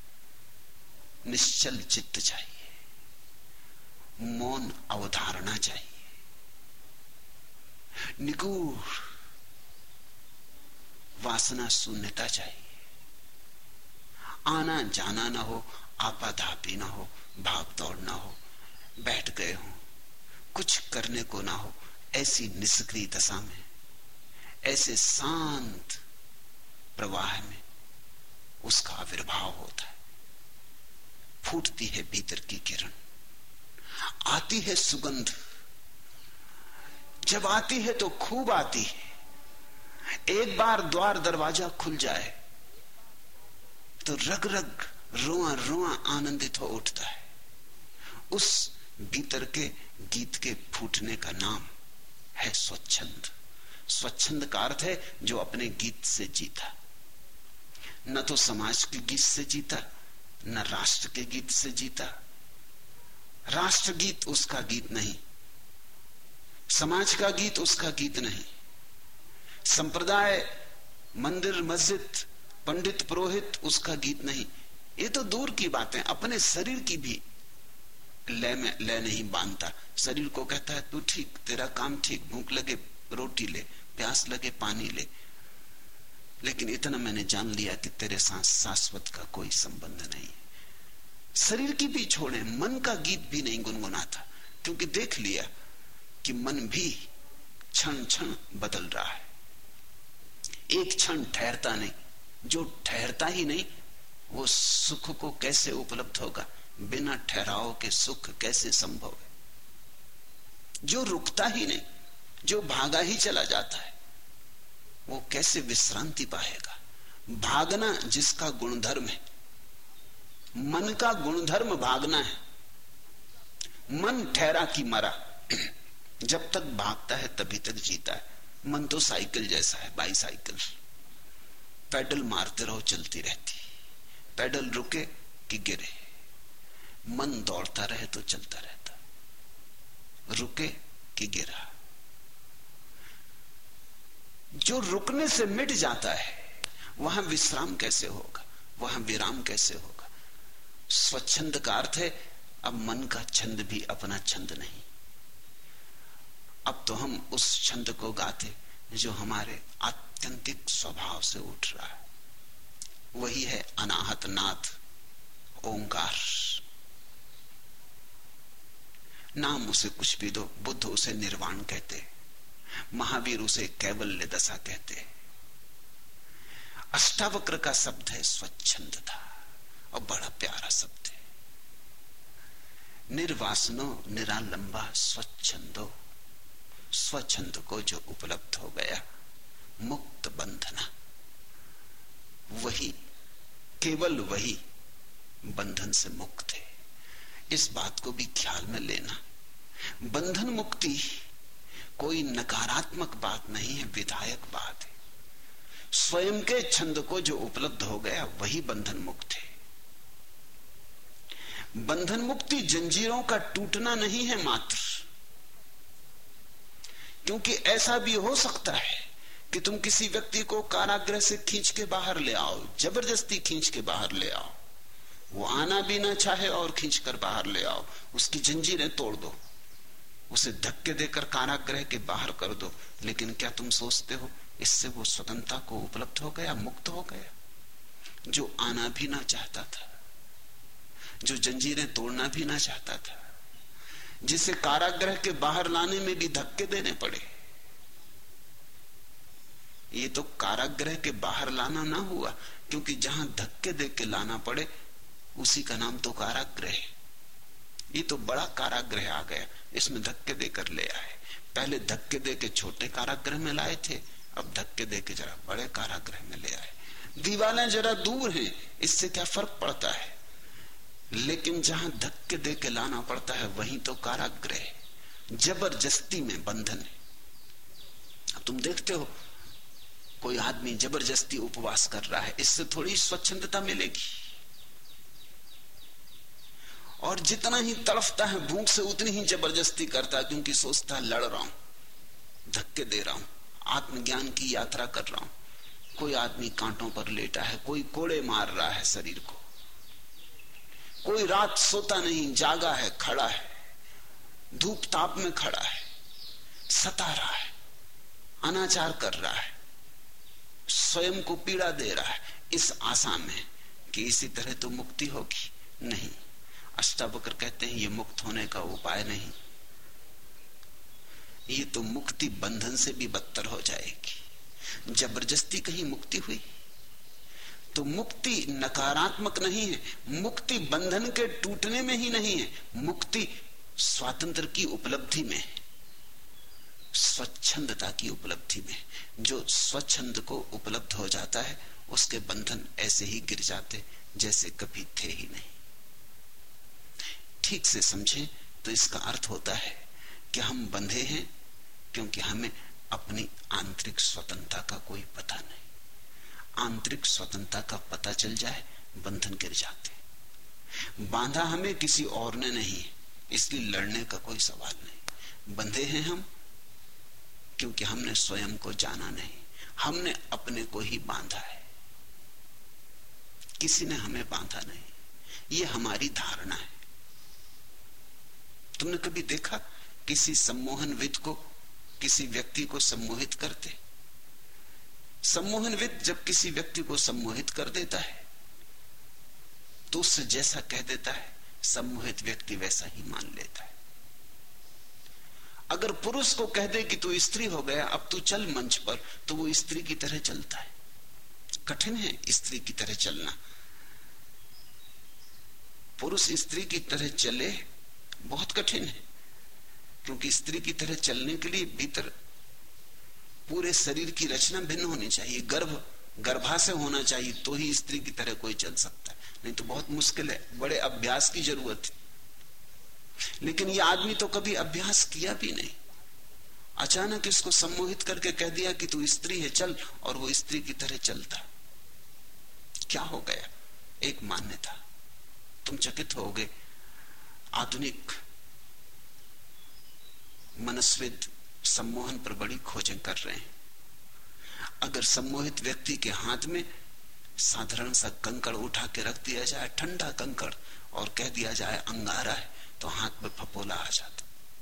निश्चल चित्त चाहिए, मौन अवधारणा चाहिए, निगूढ़ वासना शून्यता चाहिए। आना जाना ना हो, आपाधापी ना हो, भाग दौड़ ना हो, बैठ गए हो, कुछ करने को ना हो, ऐसी निष्क्रिय दशा में, ऐसे शांत प्रवाह में उसका आविर्भाव होता है। फूटती है भीतर की किरण, आती है सुगंध। जब आती है तो खूब आती है। एक बार द्वार दरवाजा खुल जाए तो रग रग, रोआ रोआ आनंदित हो उठता है। उस भीतर के गीत के फूटने का नाम है स्वच्छंद। स्वच्छंद का अर्थ है जो अपने गीत से जीता, न तो समाज के गीत से जीता, न राष्ट्र के गीत से जीता। राष्ट्र गीत उसका गीत नहीं, समाज का गीत उसका गीत नहीं, संप्रदाय, मंदिर, मस्जिद, पंडित, पुरोहित उसका गीत नहीं। ये तो दूर की बातें, अपने शरीर की भी लय में लय नहीं बांधता। शरीर को कहता है तू ठीक, तेरा काम ठीक, भूख लगे रोटी ले, प्यास लगे पानी ले, लेकिन इतना मैंने जान लिया कि तेरे साथ शाश्वत का कोई संबंध नहीं। शरीर की भी छोड़े, मन का गीत भी नहीं गुनगुनाता, क्योंकि देख लिया कि मन भी क्षण क्षण बदल रहा है। एक क्षण ठहरता नहीं। जो ठहरता ही नहीं वो सुख को कैसे उपलब्ध होगा? बिना ठहराव के सुख कैसे संभव है? जो रुकता ही नहीं, जो भागा ही चला जाता है, वो कैसे विश्रांति पाएगा? भागना जिसका गुणधर्म है, मन का गुणधर्म भागना है। मन ठहरा कि मरा, जब तक भागता है तभी तक जीता है। मन तो साइकिल जैसा है, बाईसाइकिल, पैडल मारते रहो चलती रहती, पैडल रुके कि गिरे। मन दौड़ता रहे तो चलता रहता, रुके कि गिरा। जो रुकने से मिट जाता है वहां विश्राम कैसे होगा, वहां विराम कैसे होगा। स्वच्छंद का अर्थ है अब मन का छंद भी अपना छंद नहीं। अब तो हम उस छंद को गाते जो हमारे आत्यंतिक स्वभाव से उठ रहा है, वही है अनाहत नाद, ओंकार। नाम उसे कुछ भी दो, बुद्ध उसे निर्वाण कहते, महावीर उसे कैवल्य दशा कहते। अष्टावक्र का शब्द है स्वच्छंदता, और बड़ा प्यारा शब्द है। निर्वासनो निरालंबा स्वच्छंदो, स्वच्छंद को जो उपलब्ध हो गया, मुक्त बंधना, वही, केवल वही बंधन से मुक्त है। इस बात को भी ख्याल में लेना। बंधन मुक्ति कोई नकारात्मक बात नहीं है, विधायक बात है। स्वयं के छंद को जो उपलब्ध हो गया वही बंधन मुक्त है। बंधन मुक्ति जंजीरों का टूटना नहीं है मात्र, क्योंकि ऐसा भी हो सकता है कि तुम किसी व्यक्ति को कारागृह से खींच के बाहर ले आओ, जबरदस्ती खींच के बाहर ले आओ, वो आना भी ना चाहे और खींच कर बाहर ले आओ, उसकी जंजीरें तोड़ दो, उसे धक्के देकर कारागृह के बाहर कर दो। लेकिन क्या तुम सोचते हो इससे वो स्वतंत्रता को उपलब्ध हो गया, मुक्त हो गया? जो आना भी ना चाहता था, जो जंजीरें तोड़ना भी ना चाहता था, जिसे कारागृह के बाहर लाने में भी धक्के देने पड़े, ये तो कारागृह के बाहर लाना ना हुआ, क्योंकि जहां धक्के दे के लाना पड़े उसी का नाम तो कारागृह है। ये तो बड़ा कारागृह आ गया, इसमें धक्के देकर ले आए। पहले धक्के दे के छोटे कारागृह में लाए थे, अब धक्के दे के जरा बड़े कारागृह में ले आए। दीवारें जरा दूर हैं, इससे क्या फर्क पड़ता है, लेकिन जहां धक्के दे के लाना पड़ता है वहीं तो कारागृह, जबरदस्ती में बंधन है। अब तुम देखते हो कोई आदमी जबरदस्ती उपवास कर रहा है, इससे थोड़ी स्वच्छंदता मिलेगी। और जितना ही तड़फता है भूख से उतनी ही जबरदस्ती करता है, क्योंकि सोचता है लड़ रहा हूं, धक्के दे रहा हूं, आत्मज्ञान की यात्रा कर रहा हूं। कोई आदमी कांटों पर लेटा है, कोई कोड़े मार रहा है शरीर को, कोई रात सोता नहीं, जागा है, खड़ा है, धूप ताप में खड़ा है, सता रहा है, अनाचार कर रहा है, स्वयं को पीड़ा दे रहा है, इस आशा में कि इसी तरह तो मुक्ति होगी। नहीं, अष्टावक्र कहते हैं ये मुक्त होने का उपाय नहीं, ये तो मुक्ति बंधन से भी बदतर हो जाएगी। जबरदस्ती कहीं मुक्ति हुई तो मुक्ति नकारात्मक नहीं है, मुक्ति बंधन के टूटने में ही नहीं है, मुक्ति स्वातंत्र की उपलब्धि में, स्वच्छंदता की उपलब्धि में। जो स्वच्छंद को उपलब्ध हो जाता है उसके बंधन ऐसे ही गिर जाते जैसे कभी थे ही नहीं। ठीक से समझें तो इसका अर्थ होता है कि हम बंधे हैं क्योंकि हमें अपनी आंतरिक स्वतंत्रता का कोई पता नहीं। आंतरिक स्वतंत्रता का पता चल जाए बंधन गिर जाते। बांधा हमें किसी और ने नहीं, इसलिए लड़ने का कोई सवाल नहीं। बंधे हैं हम क्योंकि हमने स्वयं को जाना नहीं, हमने अपने को ही बांधा है, किसी ने हमें बांधा नहीं। ये हमारी धारणा है। तुमने कभी देखा किसी सम्मोहनविद को किसी व्यक्ति को सम्मोहित करते? सम्मोहनविद जब किसी व्यक्ति को सम्मोहित कर देता है तो उससे जैसा कह देता है सम्मोहित व्यक्ति वैसा ही मान लेता है। अगर पुरुष को कह दे कि तू स्त्री हो गया, अब तू चल मंच पर, तो वो स्त्री की तरह चलता है। कठिन है स्त्री की तरह चलना। पुरुष स्त्री की तरह चले बहुत कठिन है, क्योंकि स्त्री की तरह चलने के लिए भीतर पूरे शरीर की रचना भिन्न होनी चाहिए। गर्भ गर्भाशय होना चाहिए तो ही स्त्री की तरह कोई चल सकता है, नहीं तो बहुत मुश्किल है, बड़े अभ्यास की जरूरत है। लेकिन ये आदमी तो कभी अभ्यास किया भी नहीं, अचानक इसको सम्मोहित करके कह दिया कि तू स्त्री है चल, और वो स्त्री की तरह चलता। क्या हो गया? एक मान्यता। तुम चकित होगे, आधुनिक मनस्विद सम्मोहन पर बड़ी खोजें कर रहे हैं। अगर सम्मोहित व्यक्ति के हाथ में साधारण सा कंकड़ उठा के रख दिया जाए, ठंडा कंकड़, और कह दिया जाए अंगारा है, तो हाथ में फफोला आ जाता।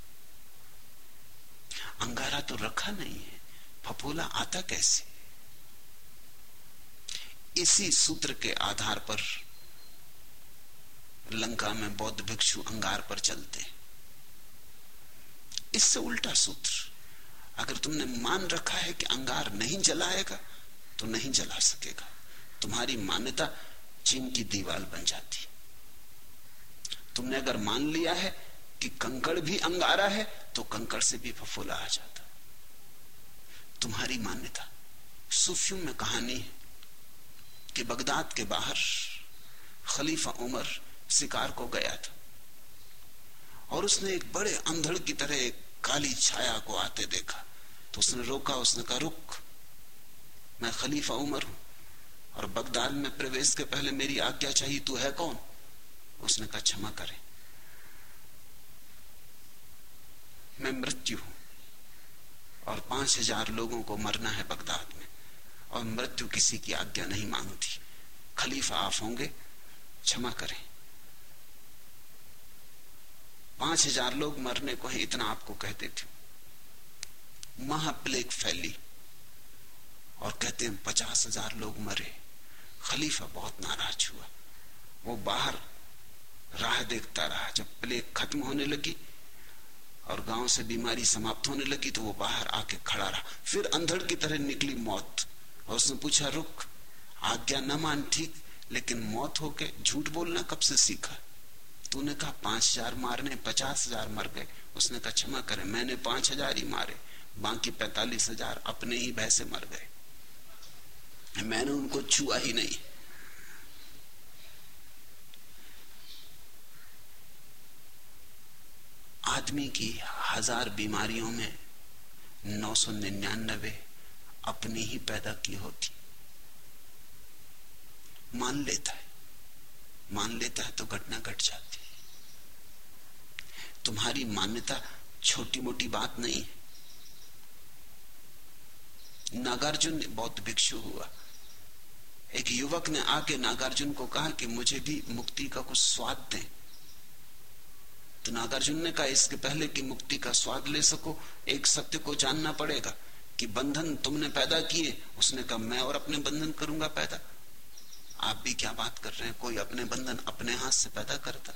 अंगारा तो रखा नहीं है, फफोला आता कैसे? इसी सूत्र के आधार पर लंका में बौद्ध भिक्षु अंगार पर चलते। इससे उल्टा सूत्र, अगर तुमने मान रखा है कि अंगार नहीं जलाएगा तो नहीं जला सकेगा। तुम्हारी मान्यता चीन की दीवार बन जाती। तुमने अगर मान लिया है कि कंकड़ भी अंगारा है तो कंकड़ से भी फफोला आ जाता। तुम्हारी मान्यता। सूफियों में कहानी है कि बगदाद के बाहर खलीफा उमर शिकार को गया था और उसने एक बड़े अंधड़ की तरह एक काली छाया को आते देखा, तो उसने रोका। उसने कहा, रुक, मैं खलीफा उमर हूं और बगदाद में प्रवेश के पहले मेरी आज्ञा चाहिए, तू है कौन? उसने कहा, क्षमा करें, मैं मृत्यु हूं और पांच हजार लोगों को मरना है बगदाद में, और मृत्यु किसी की आज्ञा नहीं मांगती। खलीफा आप होंगे, क्षमा करें। पांच हजार लोग मरने को है, इतना आपको कहते थे। महाप्लेग फैली और कहते हैं पचास हजार लोग मरे। खलीफा बहुत नाराज हुआ, वो बाहर राह देखता रहा। जब प्लेग खत्म होने लगी और गांव से बीमारी समाप्त होने लगी तो वो बाहर आके खड़ा रहा। फिर अंधड़ की तरह निकली मौत और उसने पूछा, रुक, आज्ञा न मान ठीक, लेकिन मौत होके झूठ बोलना कब से सीखा? तूने कहा पांच हजार मारने, पचास हजार मर गए। उसने कहा, क्षमा करें, मैंने पांच हजार ही मारे, बाकी पैतालीस हजार अपने ही भय से मर गए, मैंने उनको छुआ ही नहीं। आदमी की हजार बीमारियों में नौ सौ निन्यानबे अपनी ही पैदा की होती। मान लेता है, मान लेता है तो घटना घट जाती। तुम्हारी मान्यता छोटी मोटी बात नहीं है। नागार्जुन बौद्ध भिक्षु हुआ, एक युवक ने आके नागार्जुन को कहा कि मुझे भी मुक्ति का कुछ स्वाद दें। तो नागार्जुन ने कहा, इसके पहले कि मुक्ति का स्वाद ले सको, एक सत्य को जानना पड़ेगा कि बंधन तुमने पैदा किए। उसने कहा, मैं और अपने बंधन करूंगा पैदा? आप भी क्या बात कर रहे हैं, कोई अपने बंधन अपने हाथ से पैदा करता?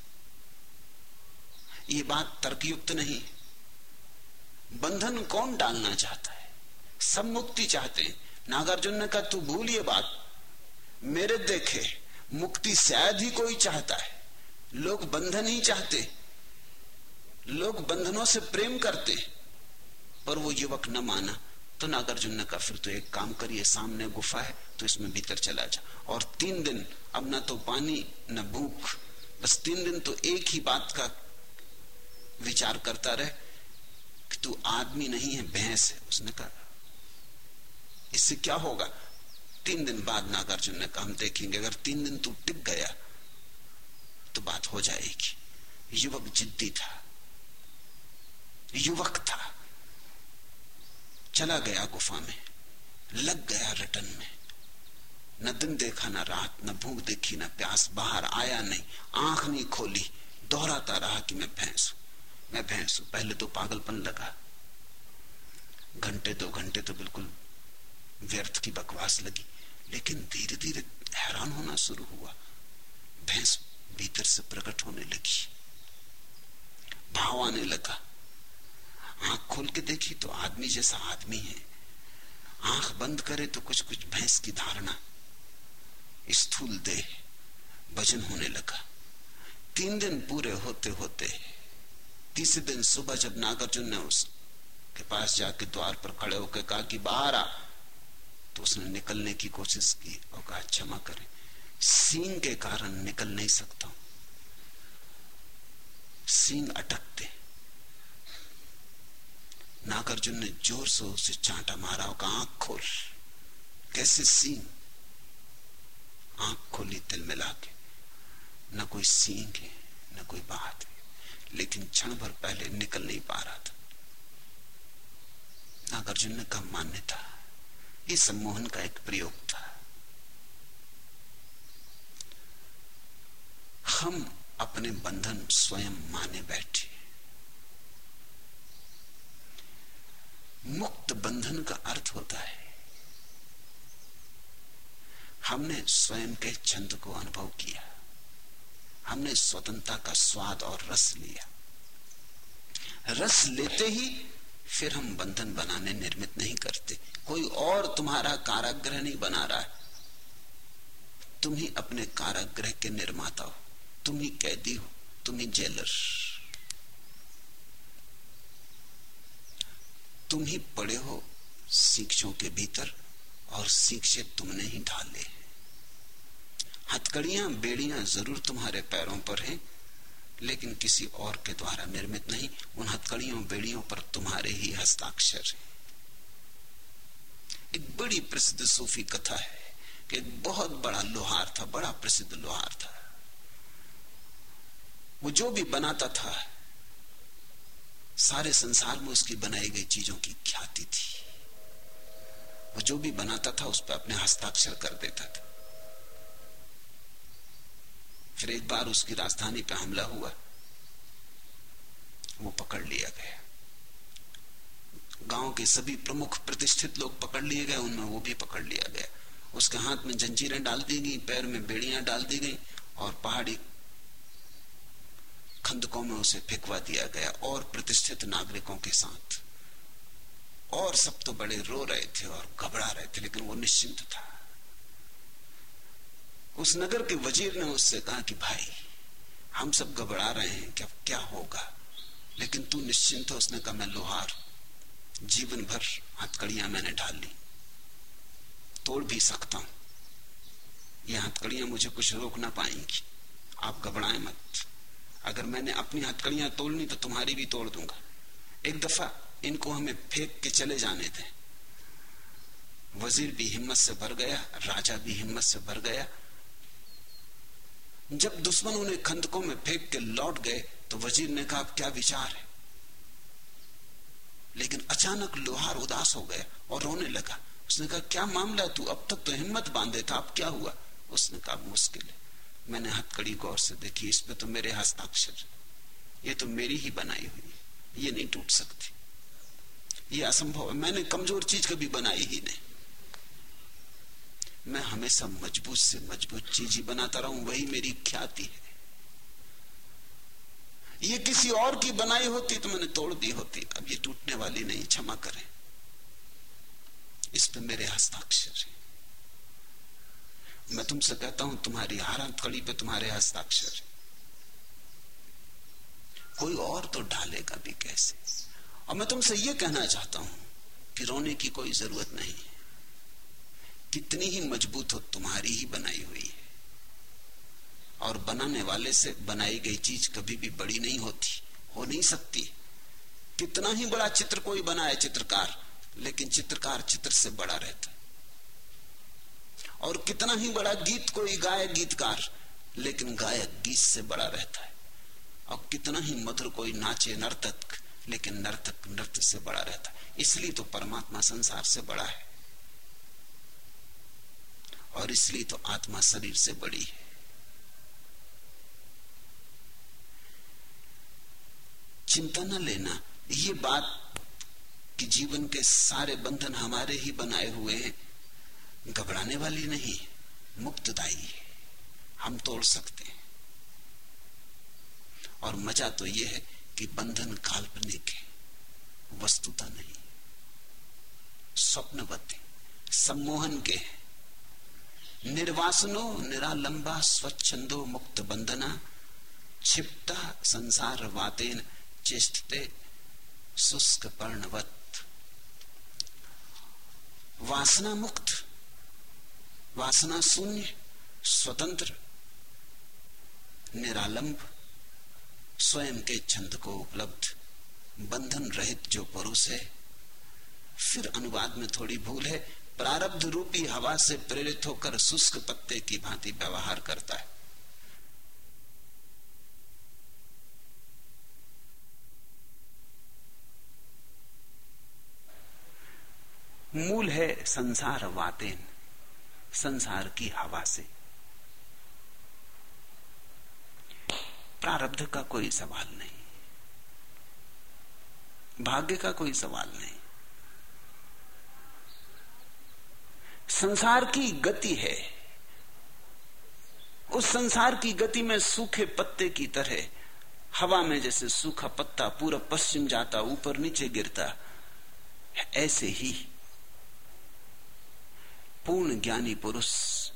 ये बात तर्कयुक्त नहीं। बंधन कौन डालना चाहता है? सब मुक्ति चाहते हैं। नागार्जुन ने कहा, तू भूल ये बात, मेरे देखे मुक्ति शायद ही कोई चाहता है, लोग बंधन ही चाहते, लोग बंधनों से प्रेम करते। पर वो युवक न माना। तो नागार्जुन ने कहा, फिर तो एक काम करिए, सामने गुफा है तो इसमें भीतर चला जा, और तीन दिन अब न तो पानी न भूख, बस तीन दिन तो एक ही बात का विचार करता रहे कि तू आदमी नहीं है, भैंस है। उसने कहा, इससे क्या होगा? तीन दिन बाद नागार्जुन ने कहा, हम देखेंगे, अगर तीन दिन तू टिक गया तो बात हो जाएगी। युवक जिद्दी था, युवक था, चला गया गुफा में, लग गया रटन में। न दिन देखा, न रात, न भूख देखी, न प्यास। बाहर आया नहीं, आंख नहीं खोली, दोहराता रहा कि मैं भैंस हूं, मैं भैंस हूं। पहले तो पागलपन लगा, घंटे दो घंटे तो बिल्कुल व्यर्थ की बकवास लगी, लेकिन धीरे धीरे हैरान होना शुरू हुआ। भैंस भीतर से प्रकट होने लगी, भाव आने लगा। आंख खोल के देखी तो आदमी जैसा आदमी है, आंख बंद करे तो कुछ कुछ भैंस की धारणा, स्थूल देह, वजन होने लगा। तीन दिन पूरे होते होते तीसरे दिन सुबह जब नागार्जुन ने उसके पास जाके द्वार पर खड़े होकर कहा कि बाहर आ, तो उसने निकलने की कोशिश की और कहा क्षमा करें, सींग के कारण निकल नहीं सकता हूं, सींग अटकते। नागार्जुन ने जोर से उसे चांटा मारा और कहा आंख खोल। कैसे सींग? आंख खोली तिल मिला के, न कोई सींग है न कोई बात है, लेकिन क्षण भर पहले निकल नहीं पा रहा था। नागार्जुन ने कहा मान्य था, ये सम्मोहन का एक प्रयोग था। हम अपने बंधन स्वयं माने बैठे। मुक्त बंधन का अर्थ होता है हमने स्वयं के छंद को अनुभव किया, हमने स्वतंत्रता का स्वाद और रस लिया। रस लेते ही फिर हम बंधन बनाने निर्मित नहीं करते। कोई और तुम्हारा कारागृह नहीं बना रहा है, तुम ही अपने कारागृह के निर्माता हो, तुम ही कैदी हो, तुम ही जेलर, तुम ही पड़े हो शिक्षों के भीतर और शिक्षे तुमने ही ढाले। हथकड़ियां बेड़ियां जरूर तुम्हारे पैरों पर हैं, लेकिन किसी और के द्वारा निर्मित नहीं। उन हथकड़ियों बेड़ियों पर तुम्हारे ही हस्ताक्षर है। एक बड़ी प्रसिद्ध सूफी कथा है कि एक बहुत बड़ा लोहार था, बड़ा प्रसिद्ध लोहार था। वो जो भी बनाता था सारे संसार में उसकी बनाई गई चीजों की ख्याति थी। वो जो भी बनाता था उस पर अपने हस्ताक्षर कर देता था। फिर एक बार उसकी राजधानी पे हमला हुआ, वो पकड़ लिया गया। गांव के सभी प्रमुख प्रतिष्ठित लोग पकड़ लिए गए, उनमें वो भी पकड़ लिया गया। उसके हाथ में जंजीरें डाल दी गई, पैर में बेड़ियां डाल दी गई और पहाड़ी खंदकों में उसे फेंकवा दिया गया और प्रतिष्ठित नागरिकों के साथ। और सब तो बड़े रो रहे थे और घबरा रहे थे, लेकिन वो निश्चिंत था। उस नगर के वजीर ने उससे कहा कि भाई हम सब घबरा रहे हैं कि अब क्या होगा, लेकिन तू निश्चिंत हो। उसने कहा मैं लोहार, जीवन भर हथकड़ियां मैंने ढाल ली, तोड़ भी सकता हूं, ये हथकड़ियां मुझे कुछ रोक ना पाएंगी, आप घबराएं मत। अगर मैंने अपनी हथकड़ियां तोड़नी तो तुम्हारी भी तोड़ दूंगा। एक दफा इनको हमें फेंक के चले जाने थे। वजीर भी हिम्मत से भर गया, राजा भी हिम्मत से भर गया। जब दुश्मन उन्हें खंदकों में फेंक के लौट गए तो वजीर ने कहा क्या विचार है, लेकिन अचानक लोहार उदास हो गया और रोने लगा। उसने कहा क्या मामला, तू अब तक तो हिम्मत बांधे था, अब क्या हुआ? उसने कहा मुश्किल है, मैंने हथकड़ी गौर से देखी, इसमें तो मेरे हस्ताक्षर, ये तो मेरी ही बनाई हुई, ये नहीं टूट सकती, ये असंभव है। मैंने कमजोर चीज कभी बनाई ही नहीं, मैं हमेशा मजबूत से मजबूत चीज ही बनाता रहूं, वही मेरी ख्याति है। ये किसी और की बनाई होती तो मैंने तोड़ दी होती, अब ये टूटने वाली नहीं, क्षमा करें, इस पे मेरे हस्ताक्षर है। मैं तुमसे कहता हूं तुम्हारी हर हथकड़ी पे तुम्हारे हस्ताक्षर है, कोई और तो ढालेगा भी कैसे। और मैं तुमसे ये कहना चाहता हूं कि रोने की कोई जरूरत नहीं है, कितनी ही मजबूत हो तुम्हारी ही बनाई हुई है, और बनाने वाले से बनाई गई चीज कभी भी बड़ी नहीं होती, हो नहीं सकती। कितना ही बड़ा चित्र कोई बनाए चित्रकार, लेकिन चित्रकार चित्र से बड़ा रहता है। और कितना ही बड़ा गीत कोई गाए गीतकार, लेकिन गायक गीत से बड़ा रहता है। और कितना ही मधुर कोई नाचे नर्तक, लेकिन नर्तक नृत्य से बड़ा रहता है। इसलिए तो परमात्मा संसार से बड़ा है, और इसलिए तो आत्मा शरीर से बड़ी है। चिंता न लेना ये बात कि जीवन के सारे बंधन हमारे ही बनाए हुए हैं, घबराने वाली नहीं, मुक्तदायी है, हम तोड़ सकते हैं। और मजा तो यह है कि बंधन काल्पनिक है, वस्तुता नहीं, स्वप्नवत है, सम्मोहन के है। निर्वासनो निरालंबा स्वच्छंदो मुक्त बंधना क्षिप्ता संसार वातेन चेष्टते शुष्क पर्णवत। वासना मुक्त वासना शून्य, स्वतंत्र, निरालंब, स्वयं के छंद को उपलब्ध, बंधन रहित जो पुरुष है। फिर अनुवाद में थोड़ी भूल है। प्रारब्ध रूपी हवा से प्रेरित होकर शुष्क पत्ते की भांति व्यवहार करता है। मूल है संसार वातेन, संसार की हवा से। प्रारब्ध का कोई सवाल नहीं, भाग्य का कोई सवाल नहीं। संसार की गति है। उस संसार की गति में सूखे पत्ते की तरह हवा में जैसे सूखा पत्ता पूरब पश्चिम जाता, ऊपर नीचे गिरता, ऐसे ही पूर्ण ज्ञानी पुरुष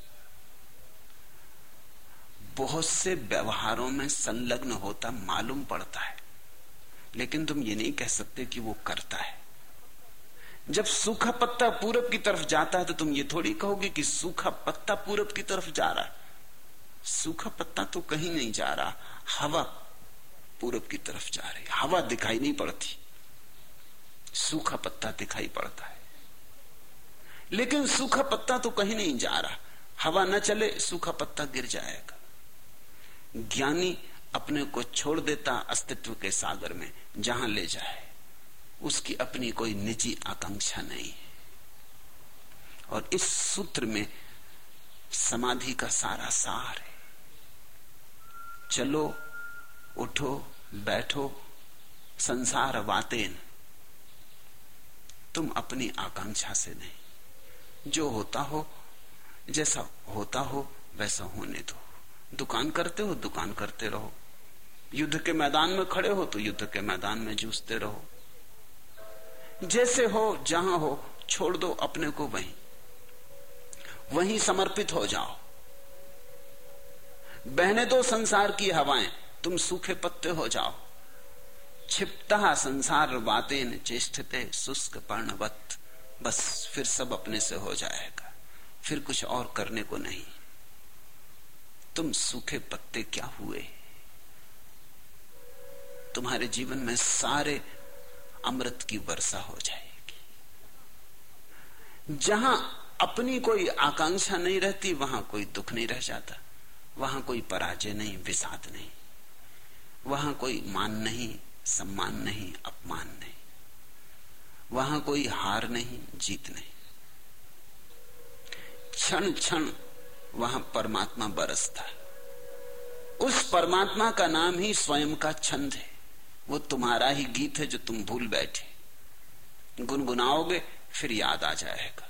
बहुत से व्यवहारों में संलग्न होता मालूम पड़ता है, लेकिन तुम ये नहीं कह सकते कि वो करता है। जब सूखा पत्ता पूरब की तरफ जाता है तो तुम ये थोड़ी कहोगे कि सूखा पत्ता पूरब की तरफ जा रहा है। सूखा पत्ता तो कहीं नहीं जा रहा, हवा पूरब की तरफ जा रही। हवा दिखाई नहीं पड़ती, सूखा पत्ता दिखाई पड़ता है। लेकिन सूखा पत्ता तो कहीं नहीं जा रहा, हवा न चले सूखा पत्ता गिर जाएगा। ज्ञानी अपने को छोड़ देता अस्तित्व के सागर में, जहां ले जाए। उसकी अपनी कोई निजी आकांक्षा नहीं है। और इस सूत्र में समाधि का सारा सार है। चलो, उठो, बैठो, संसार वातेन, तुम अपनी आकांक्षा से नहीं। जो होता हो, जैसा होता हो वैसा होने दो। दुकान करते हो, दुकान करते रहो। युद्ध के मैदान में खड़े हो तो युद्ध के मैदान में जूझते रहो। जैसे हो, जहां हो, छोड़ दो अपने को, वहीं वहीं समर्पित हो जाओ। बहने दो संसार की हवाएं, तुम सूखे पत्ते हो जाओ। छिपता संसार वातेन चेष्टते शुष्क पर्णवत। बस फिर सब अपने से हो जाएगा, फिर कुछ और करने को नहीं। तुम सूखे पत्ते क्या हुए? तुम्हारे जीवन में सारे अमृत की वर्षा हो जाएगी। जहां अपनी कोई आकांक्षा नहीं रहती, वहां कोई दुख नहीं रह जाता, वहां कोई पराजय नहीं, विषाद नहीं, वहां कोई मान नहीं, सम्मान नहीं, अपमान नहीं, वहां कोई हार नहीं, जीत नहीं। क्षण क्षण वहां परमात्मा बरसता है। उस परमात्मा का नाम ही स्वयं का छंद है। वो तुम्हारा ही गीत है जो तुम भूल बैठे। गुनगुनाओगे फिर याद आ जाएगा।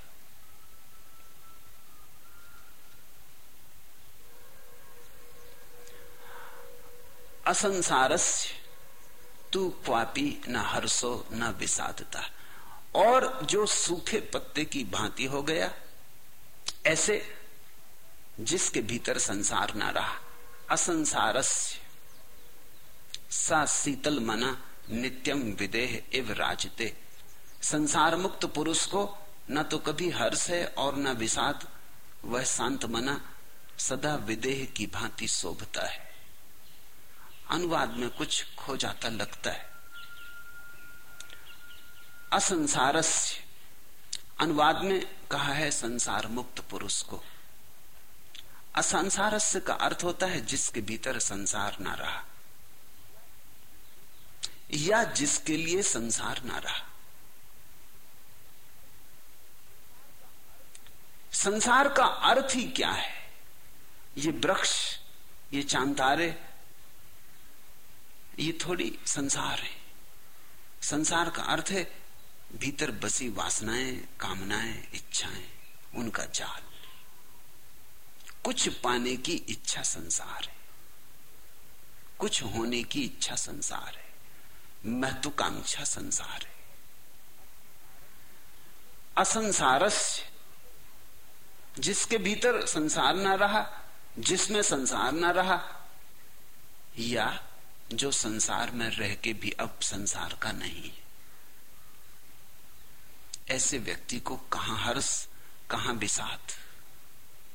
असंसारस्य तू क्वापी न हर्षो न विषादता। और जो सूखे पत्ते की भांति हो गया, ऐसे जिसके भीतर संसार ना रहा। असंसारस्य सा शीतल मना नित्यम विदेह इव राजते। संसार मुक्त पुरुष को न तो कभी हर्ष है और न विषाद। वह शांत मना सदा विदेह की भांति शोभता है। अनुवाद में कुछ खो जाता लगता है। असंसारस्य अनुवाद में कहा है संसार मुक्त पुरुष को। असंसारस्य का अर्थ होता है जिसके भीतर संसार ना रहा, या जिसके लिए संसार ना रहा। संसार का अर्थ ही क्या है? ये वृक्ष, ये चांतारे, ये थोड़ी संसार है। संसार का अर्थ है भीतर बसी वासनाएं, कामनाएं, इच्छाएं, उनका जाल। कुछ पाने की इच्छा संसार है, कुछ होने की इच्छा संसार है, महत्वाकांक्षा संसार है। असंसारस्य जिसके भीतर संसार ना रहा, जिसमें संसार ना रहा, या जो संसार में रह के भी अब संसार का नहीं है। ऐसे व्यक्ति को कहां हर्ष, कहां विषाद।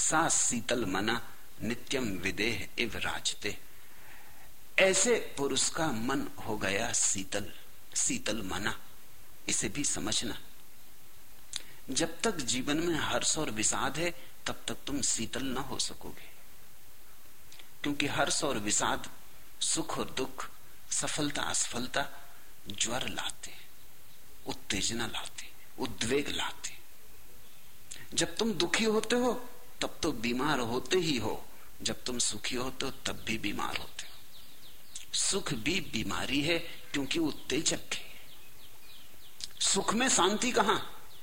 सा शीतल मना नित्यम विदेह इव राजते। ऐसे पुरुष का मन हो गया शीतल, शीतल मना। इसे भी समझना, जब तक जीवन में हर्ष और विषाद है तब तक तुम शीतल न हो सकोगे, क्योंकि हर्ष और विषाद, सुख और दुख, सफलता असफलता ज्वर लाते, उत्तेजना लाते, उद्वेग लाते। जब तुम दुखी होते हो तब तो बीमार होते ही हो, जब तुम सुखी होते हो तब भी बीमार होते हो। सुख भी बीमारी है क्योंकि उत्तेजक है। सुख में शांति कहां?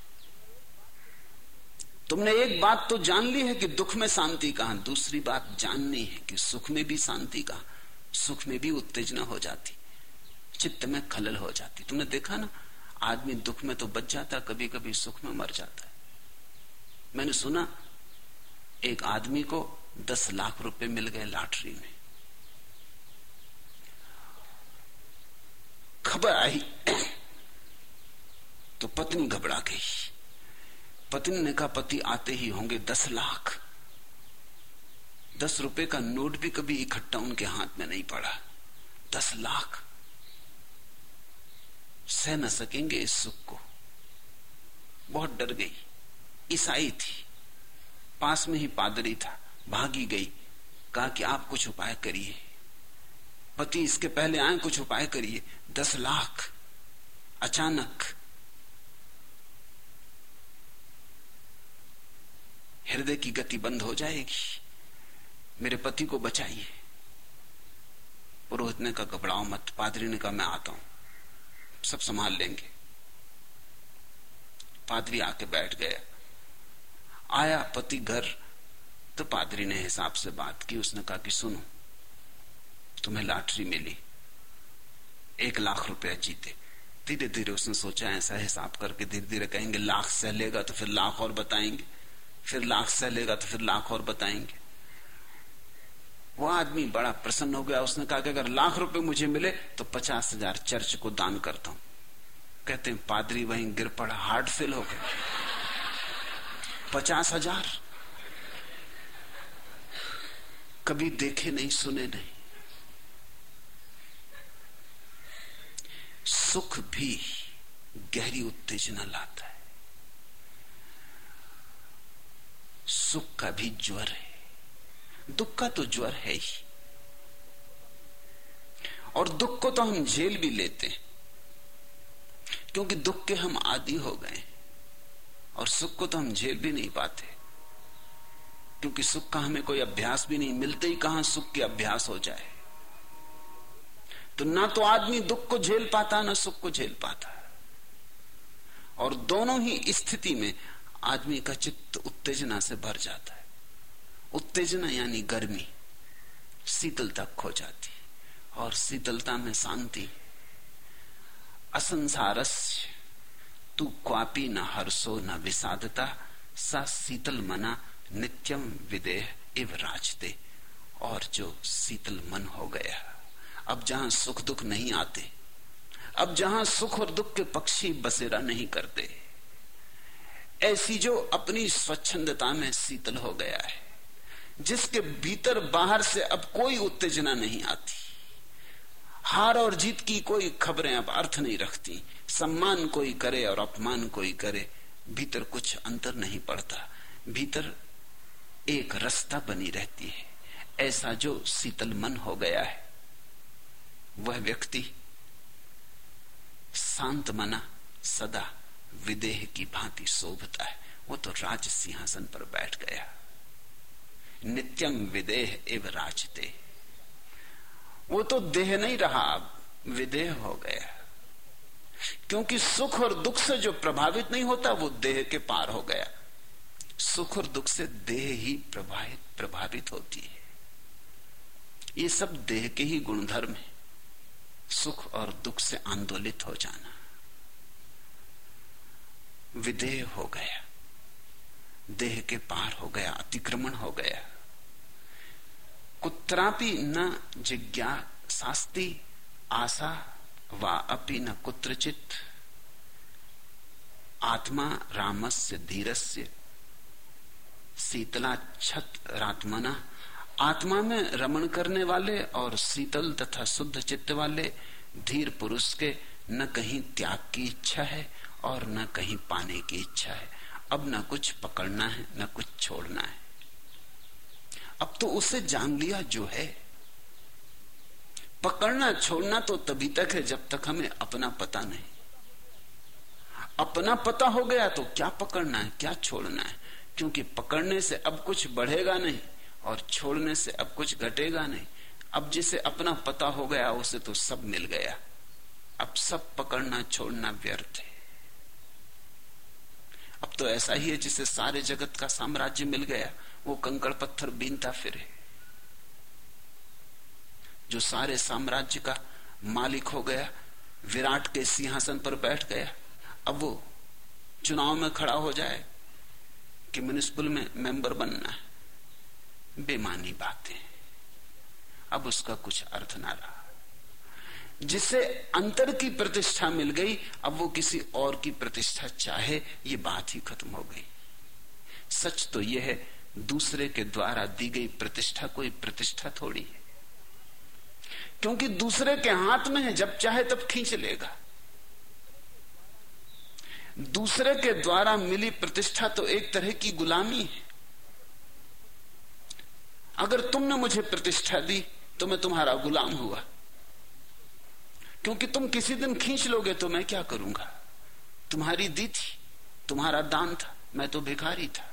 तुमने एक बात तो जान ली है कि दुख में शांति कहां, दूसरी बात जाननी है कि सुख में भी शांति कहां। सुख में भी उत्तेजना हो जाती, चित्त में खलल हो जाती। तुमने देखा ना, आदमी दुख में तो बच जाता, कभी कभी सुख में मर जाता है। मैंने सुना एक आदमी को दस लाख रुपए मिल गए लॉटरी में। खबर आई तो पत्नी घबरा गई। पत्नी ने कहा, पति आते ही होंगे दस लाख। दस रुपए का नोट भी कभी इकट्ठा उनके हाथ में नहीं पड़ा। दस लाख सह न सकेंगे इस सुख को। बहुत डर गई। ईसाई थी, पास में ही पादरी था, भागी गई। कहा कि आप कुछ उपाय करिए, पति इसके पहले आए, कुछ उपाय करिए। दस लाख अचानक। हृदय की गति बंद हो जाएगी। मेरे पति को बचाइए। पुरोहित ने कहा, घबराओ मत। पादरी ने कहा, मैं आता हूं, सब संभाल लेंगे। पादरी आके बैठ गया। आया पति घर तो पादरी ने हिसाब से बात की। उसने कहा कि सुनो, तुम्हें लॉटरी मिली, एक लाख रुपया जीते। धीरे धीरे उसने सोचा ऐसा हिसाब करके धीरे धीरे कहेंगे लाख सह लेगा तो फिर लाख और बताएंगे, फिर लाख सह लेगा तो फिर लाख और बताएंगे। वो आदमी बड़ा प्रसन्न हो गया। उसने कहा कि अगर लाख रुपए मुझे मिले तो पचास हजार चर्च को दान करता हूं। कहते हैं पादरी वहीं गिर पड़ा, हार्ट फेल हो गया। पचास हजार कभी देखे नहीं, सुने नहीं। सुख भी गहरी उत्तेजना लाता है। सुख का भी ज्वर है, दुख का तो ज्वर है ही। और दुख को तो हम झेल भी लेते हैं क्योंकि दुख के हम आदी हो गए। और सुख को तो हम झेल भी नहीं पाते क्योंकि सुख का हमें कोई अभ्यास भी नहीं। मिलते ही कहां सुख के अभ्यास हो जाए। तो ना तो आदमी दुख को झेल पाता, ना सुख को झेल पाता। और दोनों ही स्थिति में आदमी का चित्त उत्तेजना से भर जाता है। उत्तेजना यानी गर्मी, शीतलता खो जाती, और शीतलता में शांति। असंसारस्य तू क्वापी न हर्षो न विषादता, सा शीतल मना नित्यम विदेह इव राजते। और जो शीतल मन हो गया, अब जहां सुख दुख नहीं आते, अब जहां सुख और दुख के पक्षी बसेरा नहीं करते, ऐसी जो अपनी स्वच्छंदता में शीतल हो गया है, जिसके भीतर बाहर से अब कोई उत्तेजना नहीं आती, हार और जीत की कोई खबरें अब अर्थ नहीं रखती, सम्मान कोई करे और अपमान कोई करे, भीतर कुछ अंतर नहीं पड़ता, भीतर एक रास्ता बनी रहती है। ऐसा जो शीतल मन हो गया है, वह व्यक्ति शांत मना सदा विदेह की भांति शोभता है। वो तो राज सिंहासन पर बैठ गया। नित्यम विदेह एव राजते। वो तो देह नहीं रहा, अब विदेह हो गया। क्योंकि सुख और दुख से जो प्रभावित नहीं होता वो देह के पार हो गया। सुख और दुख से देह ही प्रभावित प्रभावित होती है। ये सब देह के ही गुणधर्म है, सुख और दुख से आंदोलित हो जाना। विदेह हो गया, देह के पार हो गया, अतिक्रमण हो गया। कुत्रापि न जिज्ञासास्ति आशा वा अपि न कुत्रचित, आत्मा रामस्य धीरस्य शीतला छत रात्मना, आत्मा में रमण करने वाले और शीतल तथा शुद्ध चित्त वाले धीर पुरुष के न कहीं त्याग की इच्छा है और न कहीं पाने की इच्छा है। अब न कुछ पकड़ना है न कुछ छोड़ना है, अब तो उसे जान लिया जो है। पकड़ना छोड़ना तो तभी तक है जब तक हमें अपना पता नहीं। अपना पता हो गया तो क्या पकड़ना है क्या छोड़ना है, क्योंकि पकड़ने से अब कुछ बढ़ेगा नहीं और छोड़ने से अब कुछ घटेगा नहीं। अब जिसे अपना पता हो गया उसे तो सब मिल गया, अब सब पकड़ना छोड़ना व्यर्थ है। अब तो ऐसा ही है जिसे सारे जगत का साम्राज्य मिल गया, वो कंकड़ पत्थर बीनता फिरे। जो सारे साम्राज्य का मालिक हो गया, विराट के सिंहासन पर बैठ गया, अब वो चुनाव में खड़ा हो जाए कि म्युनिसिपल में मेंबर बनना है, बेमानी बातें, अब उसका कुछ अर्थ ना रहा। जिसे अंतर की प्रतिष्ठा मिल गई, अब वो किसी और की प्रतिष्ठा चाहे, ये बात ही खत्म हो गई। सच तो यह है, दूसरे के द्वारा दी गई प्रतिष्ठा कोई प्रतिष्ठा थोड़ी है, क्योंकि दूसरे के हाथ में है, जब चाहे तब खींच लेगा। दूसरे के द्वारा मिली प्रतिष्ठा तो एक तरह की गुलामी है। अगर तुमने मुझे प्रतिष्ठा दी तो मैं तुम्हारा गुलाम हुआ, क्योंकि तुम किसी दिन खींच लोगे तो मैं क्या करूंगा। तुम्हारी दी थी, तुम्हारा दान था, मैं तो भिखारी था।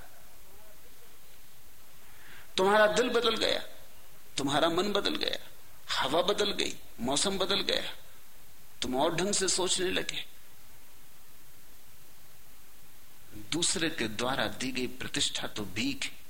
तुम्हारा दिल बदल गया, तुम्हारा मन बदल गया, हवा बदल गई, मौसम बदल गया, तुम और ढंग से सोचने लगे। दूसरे के द्वारा दी गई प्रतिष्ठा तो भीख है।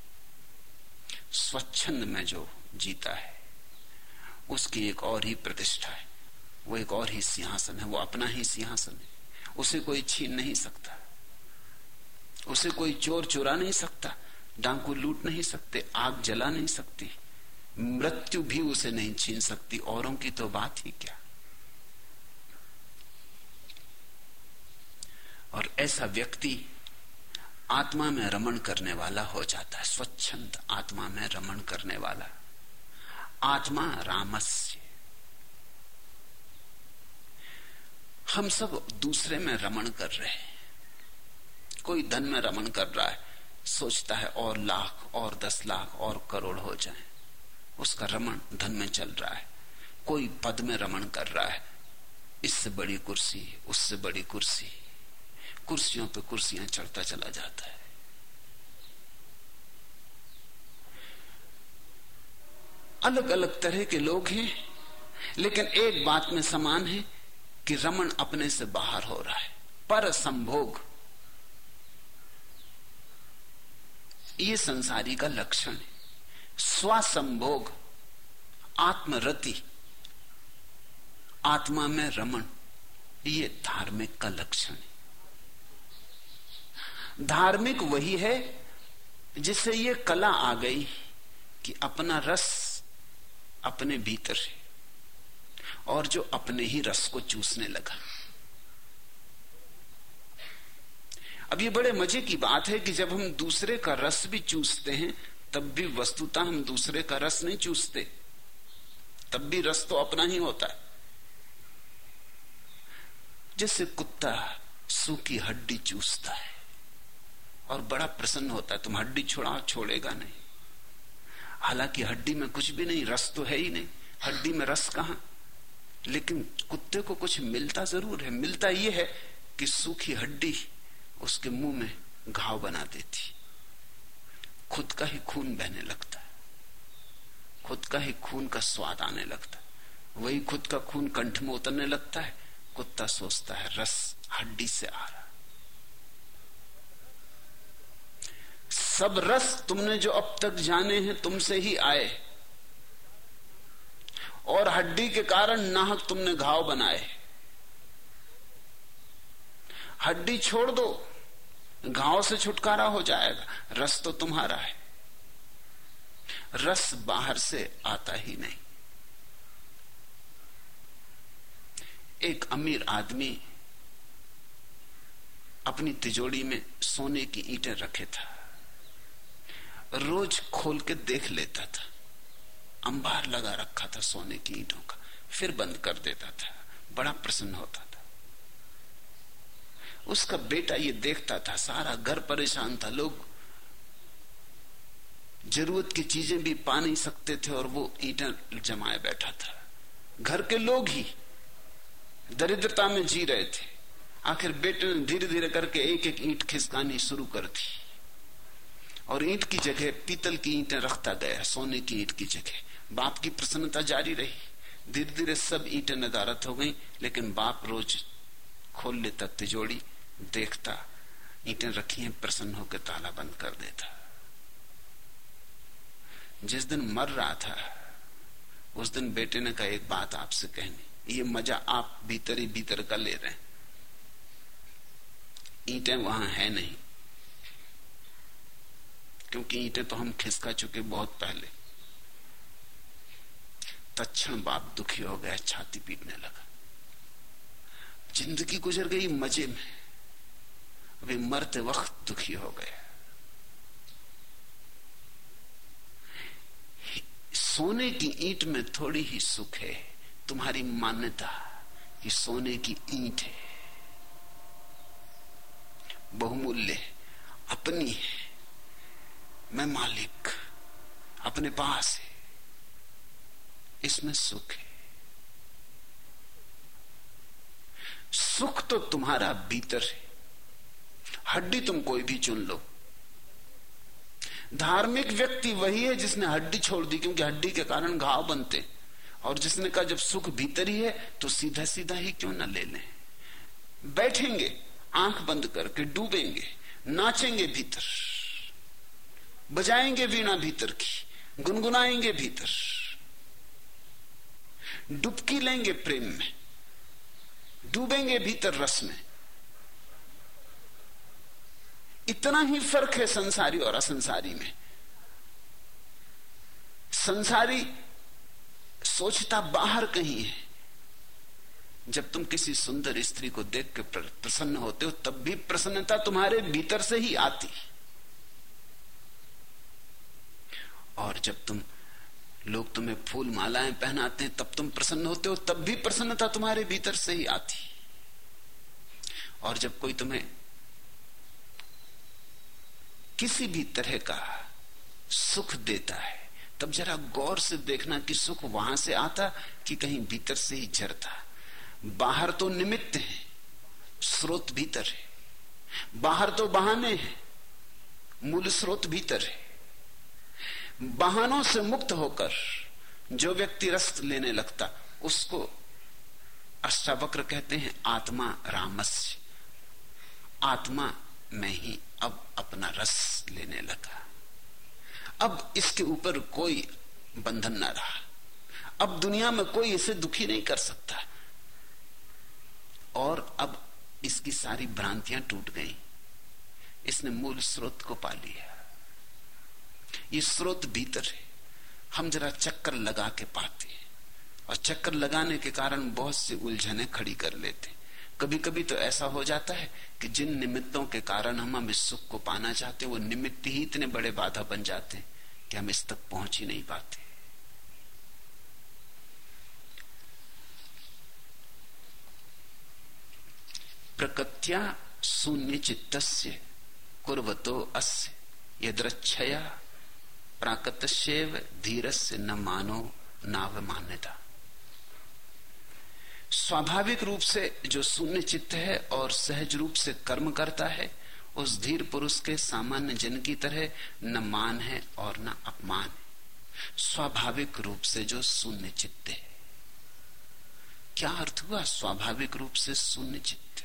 स्वच्छंद में जो जीता है उसकी एक और ही प्रतिष्ठा है, वो एक और ही सिंहासन है, वो अपना ही सिंहासन है। उसे कोई छीन नहीं सकता, उसे कोई चोर चुरा नहीं सकता, डाकू लूट नहीं सकते, आग जला नहीं सकती, मृत्यु भी उसे नहीं छीन सकती, औरों की तो बात ही क्या। और ऐसा व्यक्ति आत्मा में रमण करने वाला हो जाता है, स्वच्छंद आत्मा में रमण करने वाला। आत्मा रामस्य। हम सब दूसरे में रमण कर रहे हैं। कोई धन में रमण कर रहा है, सोचता है और लाख और दस लाख और करोड़ हो जाए, उसका रमण धन में चल रहा है। कोई पद में रमण कर रहा है, इससे बड़ी कुर्सी, उससे बड़ी कुर्सी, कुर्सियों पे कुर्सियां चढ़ता चला जाता है। अलग अलग तरह के लोग हैं, लेकिन एक बात में समान है कि रमण अपने से बाहर हो रहा है। पर संभोग ये संसारी का लक्षण है। स्वसंभोग, आत्मरति, आत्मा में रमण, ये धार्मिक का लक्षण है। धार्मिक वही है जिससे ये कला आ गई कि अपना रस अपने भीतर है और जो अपने ही रस को चूसने लगा। अब ये बड़े मजे की बात है कि जब हम दूसरे का रस भी चूसते हैं तब भी वस्तुतः हम दूसरे का रस नहीं चूसते, तब भी रस तो अपना ही होता है। जैसे कुत्ता सूखी हड्डी चूसता है और बड़ा प्रसन्न होता है, तुम हड्डी छुड़ाओ, छोड़ेगा नहीं। हालांकि हड्डी में कुछ भी नहीं, रस तो है ही नहीं, हड्डी में रस कहां। लेकिन कुत्ते को कुछ मिलता जरूर है। मिलता यह है कि सूखी हड्डी उसके मुंह में घाव बना देती, खुद का ही खून बहने लगता है, खुद का ही खून का स्वाद आने लगता है। वही खुद का खून कंठ में उतरने लगता है, कुत्ता सोचता है रस हड्डी से आ रहा। सब रस तुमने जो अब तक जाने हैं तुमसे ही आए, और हड्डी के कारण नाहक तुमने घाव बनाए। हड्डी छोड़ दो, घाव से छुटकारा हो जाएगा। रस तो तुम्हारा है, रस बाहर से आता ही नहीं। एक अमीर आदमी अपनी तिजोरी में सोने की ईंटें रखे था। रोज खोल के देख लेता था। अंबार लगा रखा था सोने की ईंटों का, फिर बंद कर देता था। बड़ा प्रसन्न होता था। उसका बेटा ये देखता था, सारा घर परेशान था, लोग जरूरत की चीजें भी पा नहीं सकते थे और वो ईंटें जमाए बैठा था। घर के लोग ही दरिद्रता में जी रहे थे। आखिर बेटे ने धीरे धीरे करके एक एक ईंट खिसकानी शुरू कर दी और ईंट की जगह पीतल की ईंटें रखता गया, सोने की ईंट की जगह। बाप की प्रसन्नता जारी रही। धीरे धीरे सब ईंटें नदारत हो गई, लेकिन बाप रोज खोल लेता तिजोड़ी, देखता ईंटें रखी हैं, प्रसन्न होकर ताला बंद कर देता। जिस दिन मर रहा था उस दिन बेटे ने कहा, एक बात आपसे कहनी, ये मजा आप भीतर ही भीतर का ले रहे हैं, ईंटें वहां है नहीं, क्योंकि ईंटें तो हम खिसका चुके बहुत पहले। तत्क्षण बाप दुखी हो गया, छाती पीटने लगा। जिंदगी गुजर गई मजे में, वे मरते वक्त दुखी हो गया। सोने की ईंट में थोड़ी ही सुख है। तुम्हारी मान्यता कि सोने की ईंट है, बहुमूल्य, अपनी है, मैं मालिक, अपने पास है, इसमें सुख है। सुख तो तुम्हारा भीतर है। हड्डी तुम कोई भी चुन लो। धार्मिक व्यक्ति वही है जिसने हड्डी छोड़ दी, क्योंकि हड्डी के कारण घाव बनते, और जिसने कहा जब सुख भीतर ही है तो सीधा सीधा ही क्यों ना ले लें। बैठेंगे आंख बंद करके, डूबेंगे, नाचेंगे भीतर, बजाएंगे वीणा भीतर की, गुनगुनाएंगे भीतर, डुबकी लेंगे प्रेम में, डूबेंगे भीतर रस में। इतना ही फर्क है संसारी और असंसारी में। संसारी सोचता बाहर कहीं है। जब तुम किसी सुंदर स्त्री को देख के प्रसन्न होते हो, तब भी प्रसन्नता तुम्हारे भीतर से ही आती। और जब तुम लोग तुम्हें फूल मालाएं पहनाते हैं, तब तुम प्रसन्न होते हो, तब भी प्रसन्नता तुम्हारे भीतर से ही आती। और जब कोई तुम्हें किसी भी तरह का सुख देता है, तब जरा गौर से देखना कि सुख वहां से आता कि कहीं भीतर से ही झरता। बाहर तो निमित्त है, स्रोत भीतर है। बाहर तो बहाने हैं, मूल स्रोत भीतर है। बहानों से मुक्त होकर जो व्यक्ति रस लेने लगता, उसको अष्टावक्र कहते हैं आत्मा रामस्य। आत्मा में ही अब अपना रस लेने लगा। अब इसके ऊपर कोई बंधन ना रहा। अब दुनिया में कोई इसे दुखी नहीं कर सकता। और अब इसकी सारी भ्रांतियां टूट गई। इसने मूल स्रोत को पा लिया। ये स्रोत भीतर है। हम जरा चक्कर लगा के पाते हैं, और चक्कर लगाने के कारण बहुत सी उलझने खड़ी कर लेते। कभी कभी तो ऐसा हो जाता है कि जिन निमित्तों के कारण हम हम इस सुख को पाना चाहते, वो निमित्त ही इतने बड़े बाधा बन जाते हैं कि हम इस तक पहुंच ही नहीं पाते। प्रकृत्या शून्य चित्तस्य कुर्वतो अस्य यद्रच्छया प्राकतस्यैव धीरस्य न मानो नावमान्यता। स्वाभाविक रूप से जो शून्य चित्त है और सहज रूप से कर्म करता है, उस धीर पुरुष के सामान्य जन की तरह न मान है और न अपमान है। स्वाभाविक रूप से जो शून्य चित्त है। क्या अर्थ हुआ स्वाभाविक रूप से शून्य चित्त?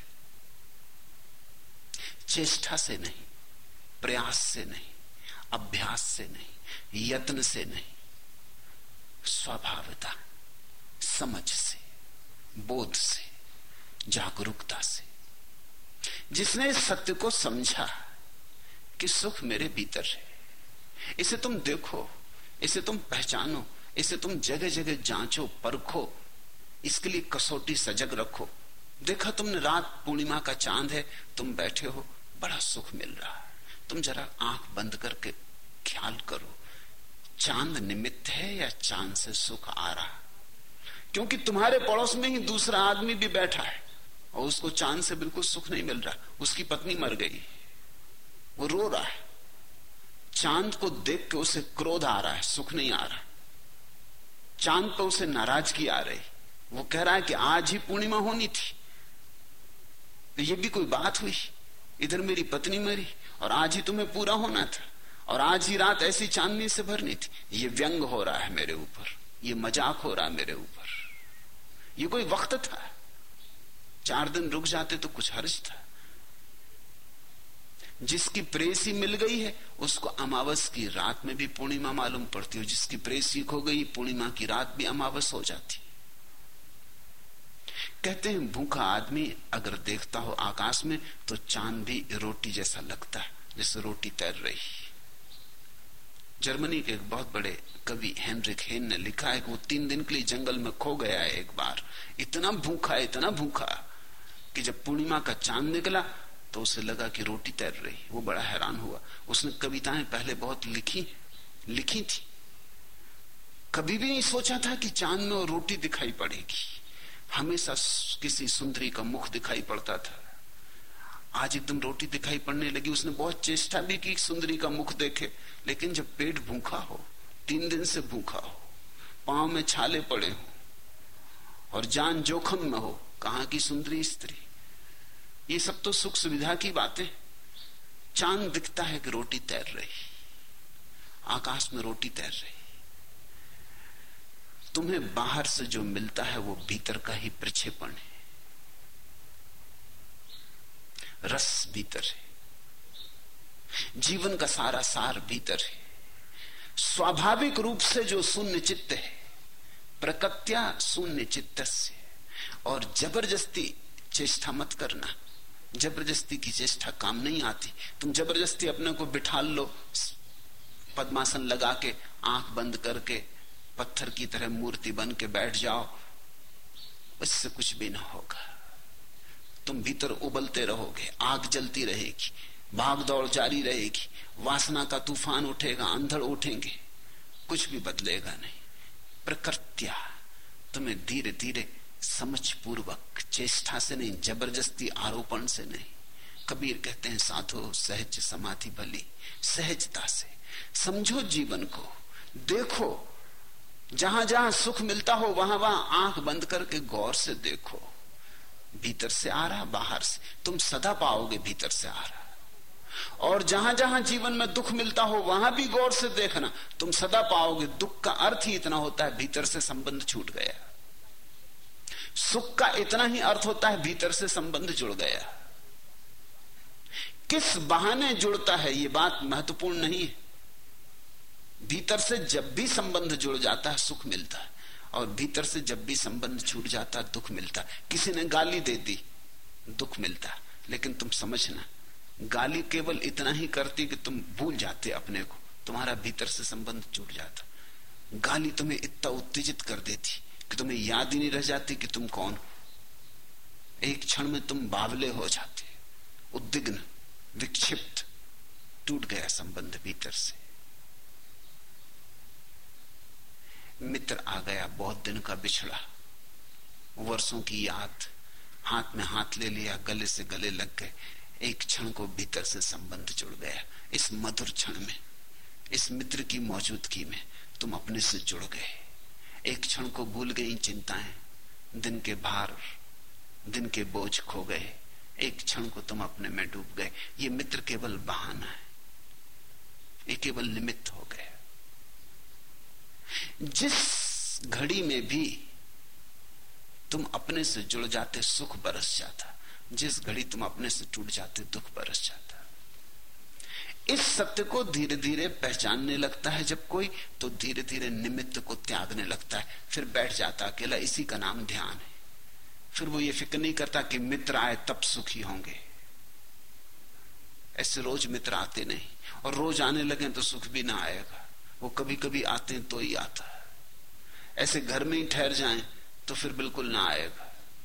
चेष्टा से नहीं, प्रयास से नहीं, अभ्यास से नहीं, यत्न से नहीं, स्वभावता, समझ से, बोध से, जागरूकता से। जिसने सत्य को समझा कि सुख मेरे भीतर है, इसे तुम देखो, इसे तुम पहचानो, इसे तुम जगह जगह जांचो, परखो, इसके लिए कसौटी सजग रखो। देखा तुमने रात पूर्णिमा का चांद है, तुम बैठे हो, बड़ा सुख मिल रहा है। तुम जरा आंख बंद करके ख्याल चांद निमित्त है या चांद से सुख आ रहा? क्योंकि तुम्हारे पड़ोस में ही दूसरा आदमी भी बैठा है और उसको चांद से बिल्कुल सुख नहीं मिल रहा। उसकी पत्नी मर गई, वो रो रहा है। चांद को देख के उसे क्रोध आ रहा है, सुख नहीं आ रहा। चांद पर उसे नाराजगी आ रही। वो कह रहा है कि आज ही पूर्णिमा होनी थी, तो ये भी कोई बात हुई? इधर मेरी पत्नी मरी और आज ही तुम्हें पूरा होना था, और आज ही रात ऐसी चांदनी से भरनी थी। ये व्यंग हो रहा है मेरे ऊपर, ये मजाक हो रहा है मेरे ऊपर। ये कोई वक्त था? चार दिन रुक जाते तो कुछ हर्ज था। जिसकी प्रेसी मिल गई है उसको अमावस की रात में भी पूर्णिमा मालूम पड़ती है, जिसकी प्रेसी खो गई पूर्णिमा की रात भी अमावस हो जाती। कहते हैं भूखा आदमी अगर देखता हो आकाश में तो चांद भी रोटी जैसा लगता है, जैसे रोटी तैर रही। जर्मनी के एक बहुत बड़े कवि हेनरिक हेन ने लिखा है कि वो तीन दिन के लिए जंगल में खो गया है एक बार। इतना भूखा इतना भूखा कि जब पूर्णिमा का चांद निकला तो उसे लगा कि रोटी तैर रही। वो बड़ा हैरान हुआ। उसने कविताएं पहले बहुत लिखी लिखी थी, कभी भी नहीं सोचा था कि चांद में और रोटी दिखाई पड़ेगी। हमेशा किसी सुंदरी का मुख दिखाई पड़ता था, आज एकदम रोटी दिखाई पड़ने लगी। उसने बहुत चेष्टा भी की सुंदरी का मुख देखे, लेकिन जब पेट भूखा हो, तीन दिन से भूखा हो, पांव में छाले पड़े हो और जान जोखम में हो, कहां की सुंदरी स्त्री? ये सब तो सुख सुविधा की बातें। चांद दिखता है कि रोटी तैर रही, आकाश में रोटी तैर रही। तुम्हें बाहर से जो मिलता है वो भीतर का ही प्रक्षेपण है। रस भीतर है, जीवन का सारा सार भीतर है। स्वाभाविक रूप से जो शून्य चित्त है, प्रकृत्या शून्य चित्त से। और जबरदस्ती चेष्टा मत करना, जबरदस्ती की चेष्टा काम नहीं आती। तुम जबरदस्ती अपने को बिठा लो पद्मासन लगा के, आंख बंद करके पत्थर की तरह मूर्ति बन के बैठ जाओ, इससे कुछ भी ना होगा। तुम भीतर उबलते रहोगे, आग जलती रहेगी, भाग दौड़ जारी रहेगी, वासना का तूफान उठेगा, अंधड़ उठेंगे, कुछ भी बदलेगा नहीं। प्रकृत्या तुम्हें धीरे धीरे समझ पूर्वक, चेष्टा से नहीं, जबरदस्ती आरोपण से नहीं। कबीर कहते हैं साधो सहज समाधि भली, सहजता से समझो जीवन को, देखो जहां जहां सुख मिलता हो वहां वहां आंख बंद करके गौर से देखो। भीतर से आ रहा, बाहर से, तुम सदा पाओगे भीतर से आ रहा। और जहां जहां जीवन में दुख मिलता हो वहां भी गौर से देखना, तुम सदा पाओगे। दुख का अर्थ ही इतना होता है भीतर से संबंध छूट गया। सुख का इतना ही अर्थ होता है भीतर से संबंध जुड़ गया। किस बहाने जुड़ता है ये बात महत्वपूर्ण नहीं है। भीतर से जब भी संबंध जुड़ जाता है सुख मिलता है, और भीतर से जब भी संबंध छूट जाता है दुख मिलता है। किसी ने गाली दे दी, दुख मिलता है, लेकिन तुम समझना गाली केवल इतना ही करती कि तुम भूल जाते अपने को, तुम्हारा भीतर से संबंध जुड़ जाता। गाली तुम्हें इतना उत्तेजित कर देती कि तुम्हें याद ही नहीं रह जाती कि तुम कौन हो। एक क्षण में तुम बावले हो जाते, उद्विग्न, विक्षिप्त, टूट गया संबंध भीतर से। मित्र आ गया, बहुत दिन का बिछड़ा, वर्षों की याद, हाथ में हाथ ले लिया, गले से गले लग गए। एक क्षण को भीतर से संबंध जुड़ गया। इस मधुर क्षण में, इस मित्र की मौजूदगी में तुम अपने से जुड़ गए। एक क्षण को भूल गई चिंताएं, दिन के भार, दिन के बोझ खो गए। एक क्षण को तुम अपने में डूब गए। ये मित्र केवल बहाना है, ये केवल निमित्त हो गया। जिस घड़ी में भी तुम अपने से जुड़ जाते सुख बरस जाता, जिस घड़ी तुम अपने से टूट जाते दुख बरस जाता। इस सत्य को धीरे धीरे पहचानने लगता है जब कोई, तो धीरे धीरे निमित्त को त्यागने लगता है, फिर बैठ जाता अकेला। इसी का नाम ध्यान है। फिर वो ये फिक्र नहीं करता कि मित्र आए तब सुखी होंगे। ऐसे रोज मित्र आते नहीं, और रोज आने लगे तो सुख भी ना आएगा। वो कभी कभी आते हैं तो ही आता है। ऐसे घर में ही ठहर जाएं तो फिर बिल्कुल ना आएगा।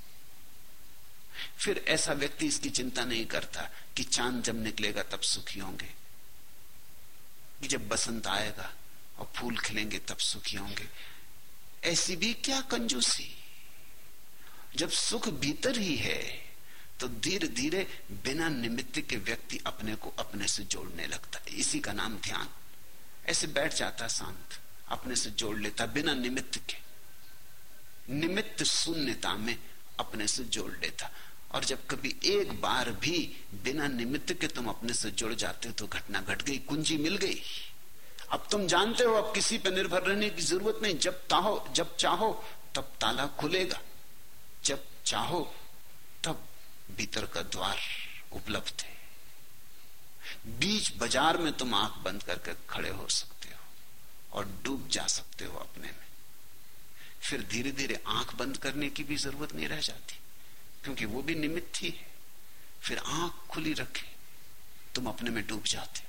फिर ऐसा व्यक्ति इसकी चिंता नहीं करता कि चांद जब निकलेगा तब सुखी होंगे, कि जब बसंत आएगा और फूल खिलेंगे तब सुखी होंगे। ऐसी भी क्या कंजूसी। जब सुख भीतर ही है तो धीरे धीरे बिना निमित्त के व्यक्ति अपने को अपने से जोड़ने लगता है। इसी का नाम ध्यान। ऐसे बैठ जाता शांत, अपने से जोड़ लेता बिना निमित्त के, निमित्त शून्यता में अपने से जोड़ लेता। और जब कभी एक बार भी बिना निमित्त के तुम अपने से जुड़ जाते हो तो घटना घट गई, कुंजी मिल गई। अब तुम जानते हो अब किसी पर निर्भर रहने की जरूरत नहीं। जब चाहो जब चाहो तब ताला खुलेगा, जब चाहो तब भीतर का द्वार उपलब्ध है। बीच बाजार में तुम आंख बंद करके खड़े हो सकते हो और डूब जा सकते हो अपने में। फिर धीरे धीरे आंख बंद करने की भी जरूरत नहीं रह जाती, क्योंकि वो भी निमित्त ही है। फिर आंख खुली रखे तुम अपने में डूब जाते हो।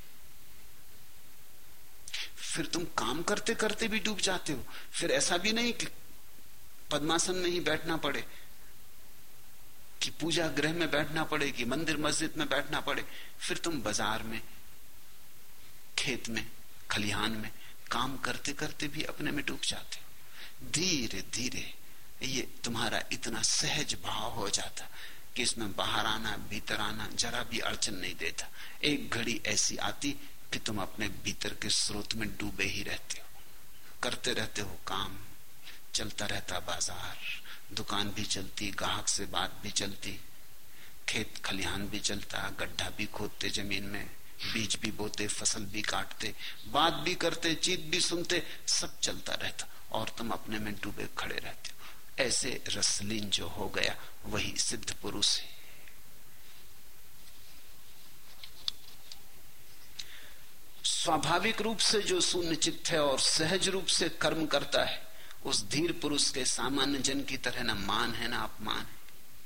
फिर तुम काम करते करते भी डूब जाते हो। फिर ऐसा भी नहीं कि पद्मासन में ही बैठना पड़े, कि पूजा गृह में बैठना पड़े, कि मंदिर मस्जिद में बैठना पड़े। फिर तुम बाजार में, खेत में, खलिहान में काम करते करते भी अपने में डूब जाते हो। धीरे धीरे ये तुम्हारा इतना सहज भाव हो जाता कि इसमें बाहर आना भीतर आना जरा भी अड़चन नहीं देता। एक घड़ी ऐसी आती कि तुम अपने भीतर के स्रोत में डूबे ही रहते हो, करते रहते हो काम, चलता रहता बाजार, दुकान भी चलती, ग्राहक से बात भी चलती, खेत खलिहान भी चलता, गड्ढा भी खोदते जमीन में, बीज भी बोते, फसल भी काटते, बात भी करते, चीत भी सुनते, सब चलता रहता और तुम अपने में डूबे खड़े रहते हो। ऐसे रसलीन जो हो गया वही सिद्ध पुरुष है। स्वाभाविक रूप से जो शून्य चित्त है और सहज रूप से कर्म करता है, उस धीर पुरुष के सामान्य जन की तरह न मान है न अपमान है।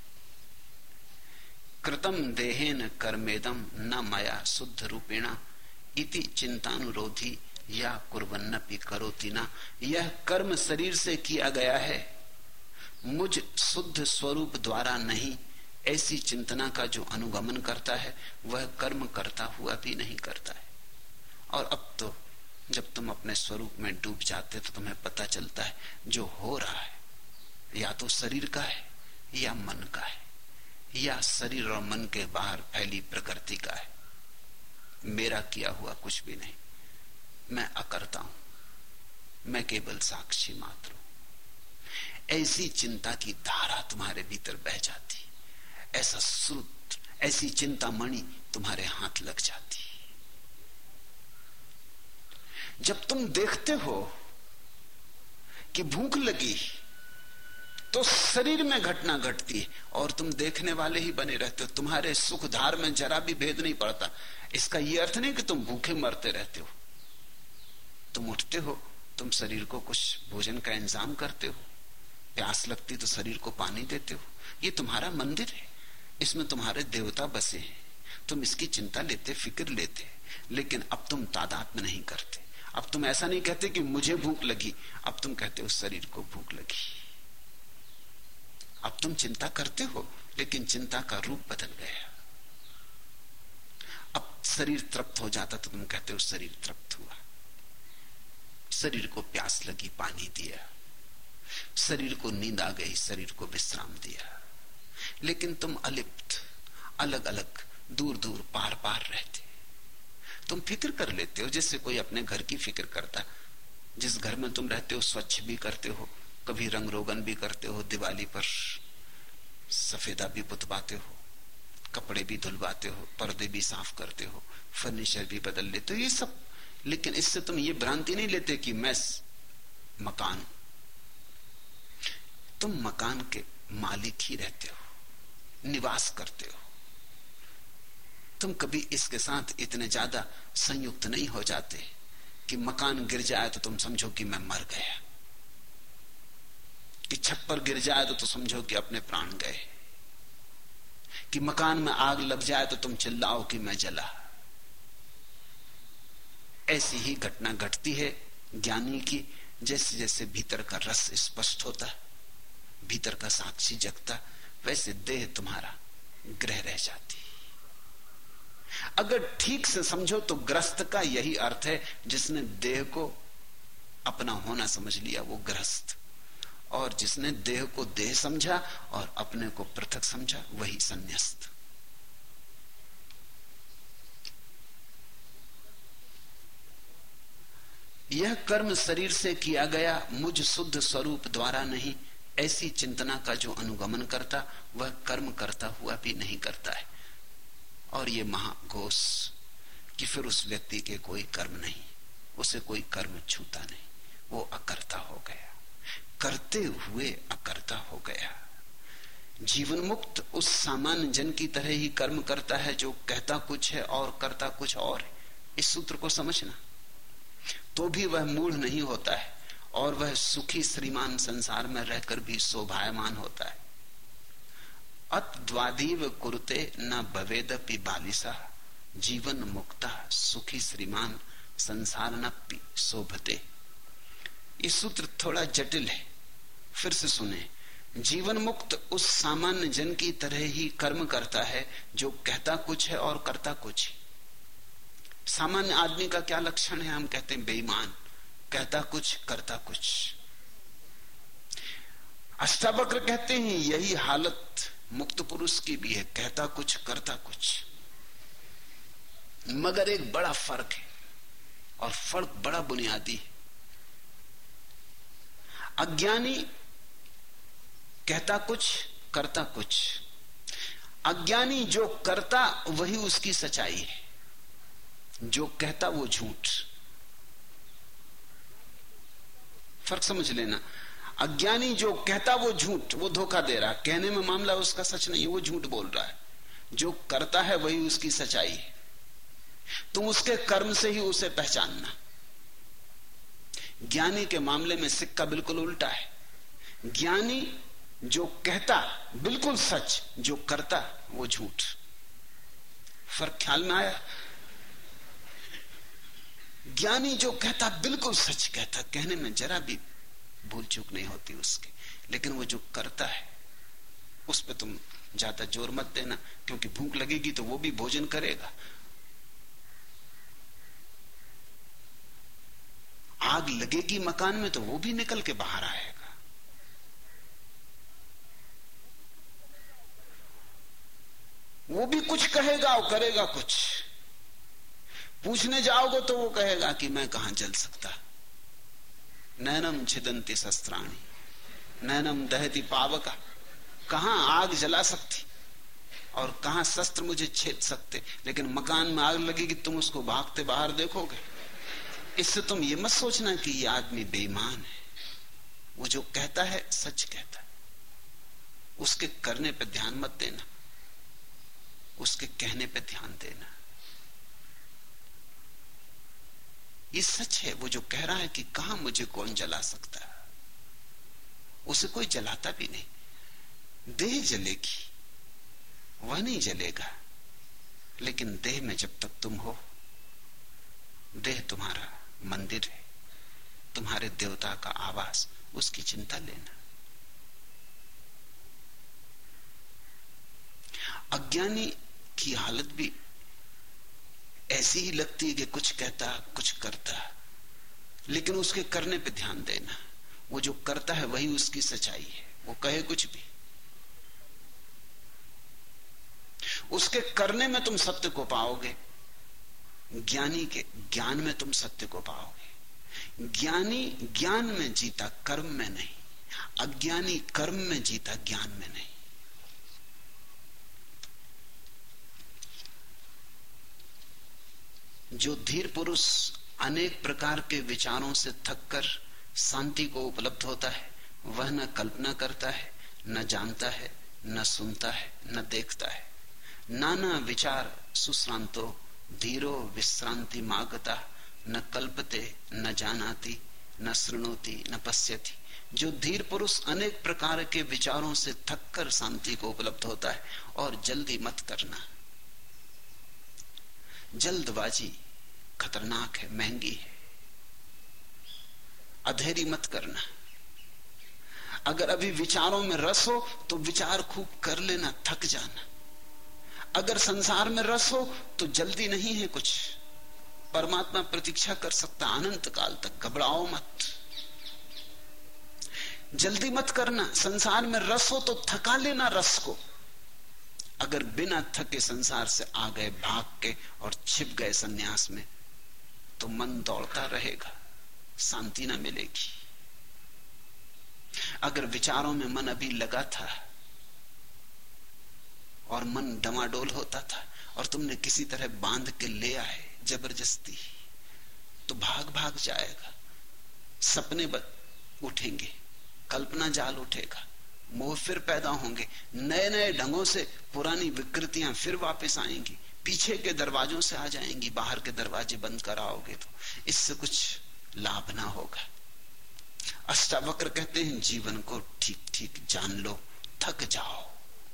कृतम देहेन कर्मेदम न मया शुद्ध रूपेणा इति चिंतानुरोधी या कुर्वन्नपि करोति ना। यह कर्म शरीर से किया गया है, मुझ शुद्ध स्वरूप द्वारा नहीं, ऐसी चिंतना का जो अनुगमन करता है वह कर्म करता हुआ भी नहीं करता है। और अब तो जब तुम अपने स्वरूप में डूब जाते तो तुम्हें पता चलता है जो हो रहा है या तो शरीर का है या मन का है, या शरीर और मन के बाहर फैली प्रकृति का है। मेरा किया हुआ कुछ भी नहीं, मैं अकर्ता हूं, मैं केवल साक्षी मात्र हूं। ऐसी चिंता की धारा तुम्हारे भीतर बह जाती, ऐसा श्रुत, ऐसी चिंतामणि तुम्हारे हाथ लग जाती। जब तुम देखते हो कि भूख लगी तो शरीर में घटना घटती है और तुम देखने वाले ही बने रहते हो, तुम्हारे सुख धार में जरा भी भेद नहीं पड़ता। इसका यह अर्थ नहीं कि तुम भूखे मरते रहते हो। तुम उठते हो, तुम शरीर को कुछ भोजन का इंतजाम करते हो, प्यास लगती तो शरीर को पानी देते हो। ये तुम्हारा मंदिर है, इसमें तुम्हारे देवता बसे हैं, तुम इसकी चिंता लेते, फिक्र लेते। लेकिन अब तुम तादात्म्य नहीं करते। अब तुम ऐसा नहीं कहते कि मुझे भूख लगी, अब तुम कहते हो शरीर को भूख लगी। अब तुम चिंता करते हो लेकिन चिंता का रूप बदल गया। अब शरीर तृप्त हो जाता तो तुम कहते हो शरीर तृप्त हुआ। शरीर को प्यास लगी, पानी दिया, शरीर को नींद आ गई, शरीर को विश्राम दिया। लेकिन तुम अलिप्त, अलग अलग, दूर दूर, पार पार रहते। तुम फिक्र कर लेते हो जैसे कोई अपने घर की फिक्र करता। जिस घर में तुम रहते हो स्वच्छ भी करते हो, कभी रंग रोगन भी करते हो, दिवाली पर सफेदा भी पुतवाते हो, कपड़े भी धुलवाते हो, पर्दे भी साफ करते हो, फर्नीचर भी बदल लेते हो, ये सब। लेकिन इससे तुम ये भ्रांति नहीं लेते कि मैं मकान, तुम मकान के मालिक ही रहते हो, निवास करते हो। तुम कभी इसके साथ इतने ज्यादा संयुक्त नहीं हो जाते कि मकान गिर जाए तो तुम समझो कि मैं मर गया, कि छप्पर गिर जाए तो, तो समझो कि अपने प्राण गए, कि मकान में आग लग जाए तो तुम चिल्लाओ कि मैं जला। ऐसी ही घटना घटती है ज्ञानी की। जैसे जैसे भीतर का रस स्पष्ट होता, भीतर का साक्षी जगता, वैसे देह तुम्हारा ग्रह रह जाती। अगर ठीक से समझो तो गृहस्थ का यही अर्थ है, जिसने देह को अपना होना समझ लिया वो गृहस्थ, और जिसने देह को देह समझा और अपने को पृथक समझा वही संन्यास्त। यह कर्म शरीर से किया गया मुझ शुद्ध स्वरूप द्वारा नहीं, ऐसी चिंतना का जो अनुगमन करता वह कर्म करता हुआ भी नहीं करता है। और ये महाघोष कि फिर उस व्यक्ति के कोई कर्म नहीं, उसे कोई कर्म छूता नहीं, वो अकर्ता हो गया, करते हुए अकर्ता हो गया। जीवन मुक्त उस सामान्य जन की तरह ही कर्म करता है जो कहता कुछ है और करता कुछ और है। इस सूत्र को समझना, तो भी वह मूढ़ नहीं होता है और वह सुखी श्रीमान संसार में रहकर भी शोभायमान होता है। अत्वादीव कुरुते न भवेदपि बालिसा, जीवन मुक्ता सुखी श्रीमान संसार न शोभते। ये सूत्र थोड़ा जटिल है, फिर से सुने। जीवन मुक्त उस सामान्य जन की तरह ही कर्म करता है जो कहता कुछ है और करता कुछ है। सामान्य आदमी का क्या लक्षण है? हम कहते हैं बेईमान, कहता कुछ करता कुछ। अष्टावक्र कहते हैं यही हालत मुक्त पुरुष की भी है, कहता कुछ करता कुछ। मगर एक बड़ा फर्क है, और फर्क बड़ा बुनियादी है। अज्ञानी कहता कुछ करता कुछ। अज्ञानी जो करता वही उसकी सच्चाई है, जो कहता वो झूठ। फर्क समझ लेना। अज्ञानी जो कहता वो झूठ, वो धोखा दे रहा, कहने में मामला उसका सच नहीं है, वो झूठ बोल रहा है। जो करता है वही उसकी सच्चाई है, तुम उसके कर्म से ही उसे पहचानना। ज्ञानी के मामले में सिक्का बिल्कुल उल्टा है। ज्ञानी जो कहता बिल्कुल सच, जो करता वो झूठ। फर्क ख्याल में आया? ज्ञानी जो कहता बिल्कुल सच कहता, कहने में जरा भी भूल चूक नहीं होती उसकी, लेकिन वो जो करता है उस पर तुम ज्यादा जोर मत देना, क्योंकि भूख लगेगी तो वो भी भोजन करेगा। आग लगेगी मकान में तो वो भी निकल के बाहर आएगा। वो भी कुछ कहेगा और करेगा कुछ। पूछने जाओगे तो वो कहेगा कि मैं कहां जल सकता। नैनम छिदंती शस्त्राणी नैनम दहती पावका, कहां आग जला सकती और कहां शस्त्र मुझे छेद सकते। लेकिन मकान में आग लगेगी, तुम उसको भागते बाहर देखोगे। इससे तुम ये मत सोचना कि ये आदमी बेईमान है। वो जो कहता है सच कहता है, उसके करने पे ध्यान मत देना, उसके कहने पे ध्यान देना। ये सच है, वो जो कह रहा है कि कहां मुझे कौन जला सकता है, उसे कोई जलाता भी नहीं। देह जलेगी, वह नहीं जलेगा, लेकिन देह में जब तक तुम हो, देह तुम्हारा मंदिर है, तुम्हारे देवता का आवास, उसकी चिंता लेना। अज्ञानी की हालत भी ऐसी ही लगती है कि कुछ कहता कुछ करता, लेकिन उसके करने पे ध्यान देना। वो जो करता है वही उसकी सच्चाई है, वो कहे कुछ भी। उसके करने में तुम सत्य को पाओगे, ज्ञानी के ज्ञान में तुम सत्य को पाओगे। ज्ञानी ज्ञान में जीता, कर्म में नहीं। अज्ञानी कर्म में जीता, ज्ञान में नहीं। जो धीर पुरुष अनेक प्रकार के विचारों से थककर शांति को उपलब्ध होता है, वह न कल्पना करता है, न जानता है, न सुनता है, न देखता है। नाना विचार सुश्रांतो धीरो विश्रांति मागता, न कल्पते न जानाति न शृणोति न पश्यति। जो धीर पुरुष अनेक प्रकार के विचारों से थककर शांति को उपलब्ध होता है। और जल्दी मत करना, जल्दबाजी खतरनाक है, महंगी है। अधेरी मत करना। अगर अभी विचारों में रस हो तो विचार खूब कर लेना, थक जाना। अगर संसार में रस हो तो जल्दी नहीं है कुछ, परमात्मा प्रतीक्षा कर सकता अनंत काल तक। घबराओ मत, जल्दी मत करना। संसार में रस हो तो थका लेना रस को। अगर बिना थके संसार से आ गए भाग के और छिप गए संन्यास में, तो मन दौड़ता रहेगा, शांति ना मिलेगी। अगर विचारों में मन अभी लगा था और मन डमाडोल होता था और तुमने किसी तरह बांध के ले आए जबरदस्ती, तो भाग भाग जाएगा। सपने उठेंगे, कल्पना जाल उठेगा, मोह फिर पैदा होंगे, नए नए ढंगों से पुरानी विकृतियां फिर वापस आएंगी, पीछे के दरवाजों से आ जाएंगी, बाहर के दरवाजे बंद कराओगे तो इससे कुछ लाभ ना होगा। अष्टावक्र कहते हैं जीवन को ठीक ठीक जान लो, थक जाओ।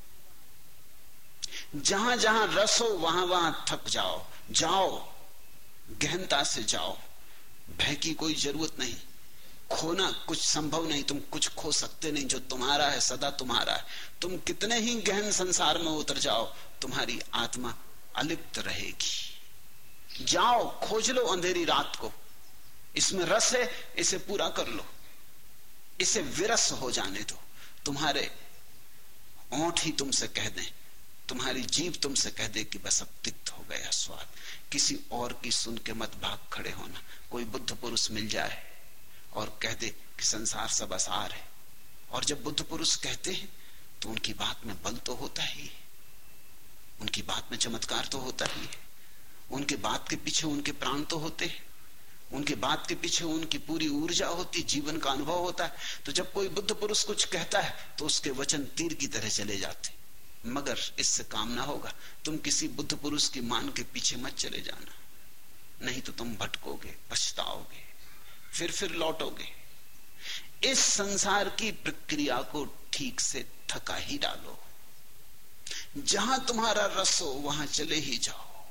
जहां जहां रस हो वहां वहां थक जाओ, जाओ गहनता से जाओ। भय की कोई जरूरत नहीं, खोना कुछ संभव नहीं, तुम कुछ खो सकते नहीं। जो तुम्हारा है सदा तुम्हारा है। तुम कितने ही गहन संसार में उतर जाओ, तुम्हारी आत्मा अलिप्त रहेगी। जाओ खोज लो अंधेरी रात को, इसमें रस है, इसे पूरा कर लो, इसे विरस हो जाने दो। तुम्हारे ओंठ ही तुमसे कह दें, तुम्हारी जीभ तुमसे कह दे कि बस अब तिक्त हो गया स्वाद। किसी और की सुन के मत भाग खड़े होना। कोई बुद्ध पुरुष मिल जाए और कह दे कि संसार सब असार है, और जब बुद्ध पुरुष कहते हैं तो उनकी बात में बल तो होता ही है, उनकी बात में चमत्कार तो होता ही है, उनके बात के पीछे उनके प्राण तो होते हैं, उनके बात के पीछे उनकी पूरी ऊर्जा होती, जीवन का अनुभव होता है। तो जब कोई बुद्ध पुरुष कुछ कहता है तो उसके वचन तीर की तरह चले जाते। मगर इससे काम ना होगा। तुम किसी बुद्ध पुरुष की मान के पीछे मत चले जाना, नहीं तो तुम भटकोगे, पछताओगे, फिर फिर लौटोगे। इस संसार की प्रक्रिया को ठीक से थका ही डालो। जहां तुम्हारा रस हो वहां चले ही जाओ,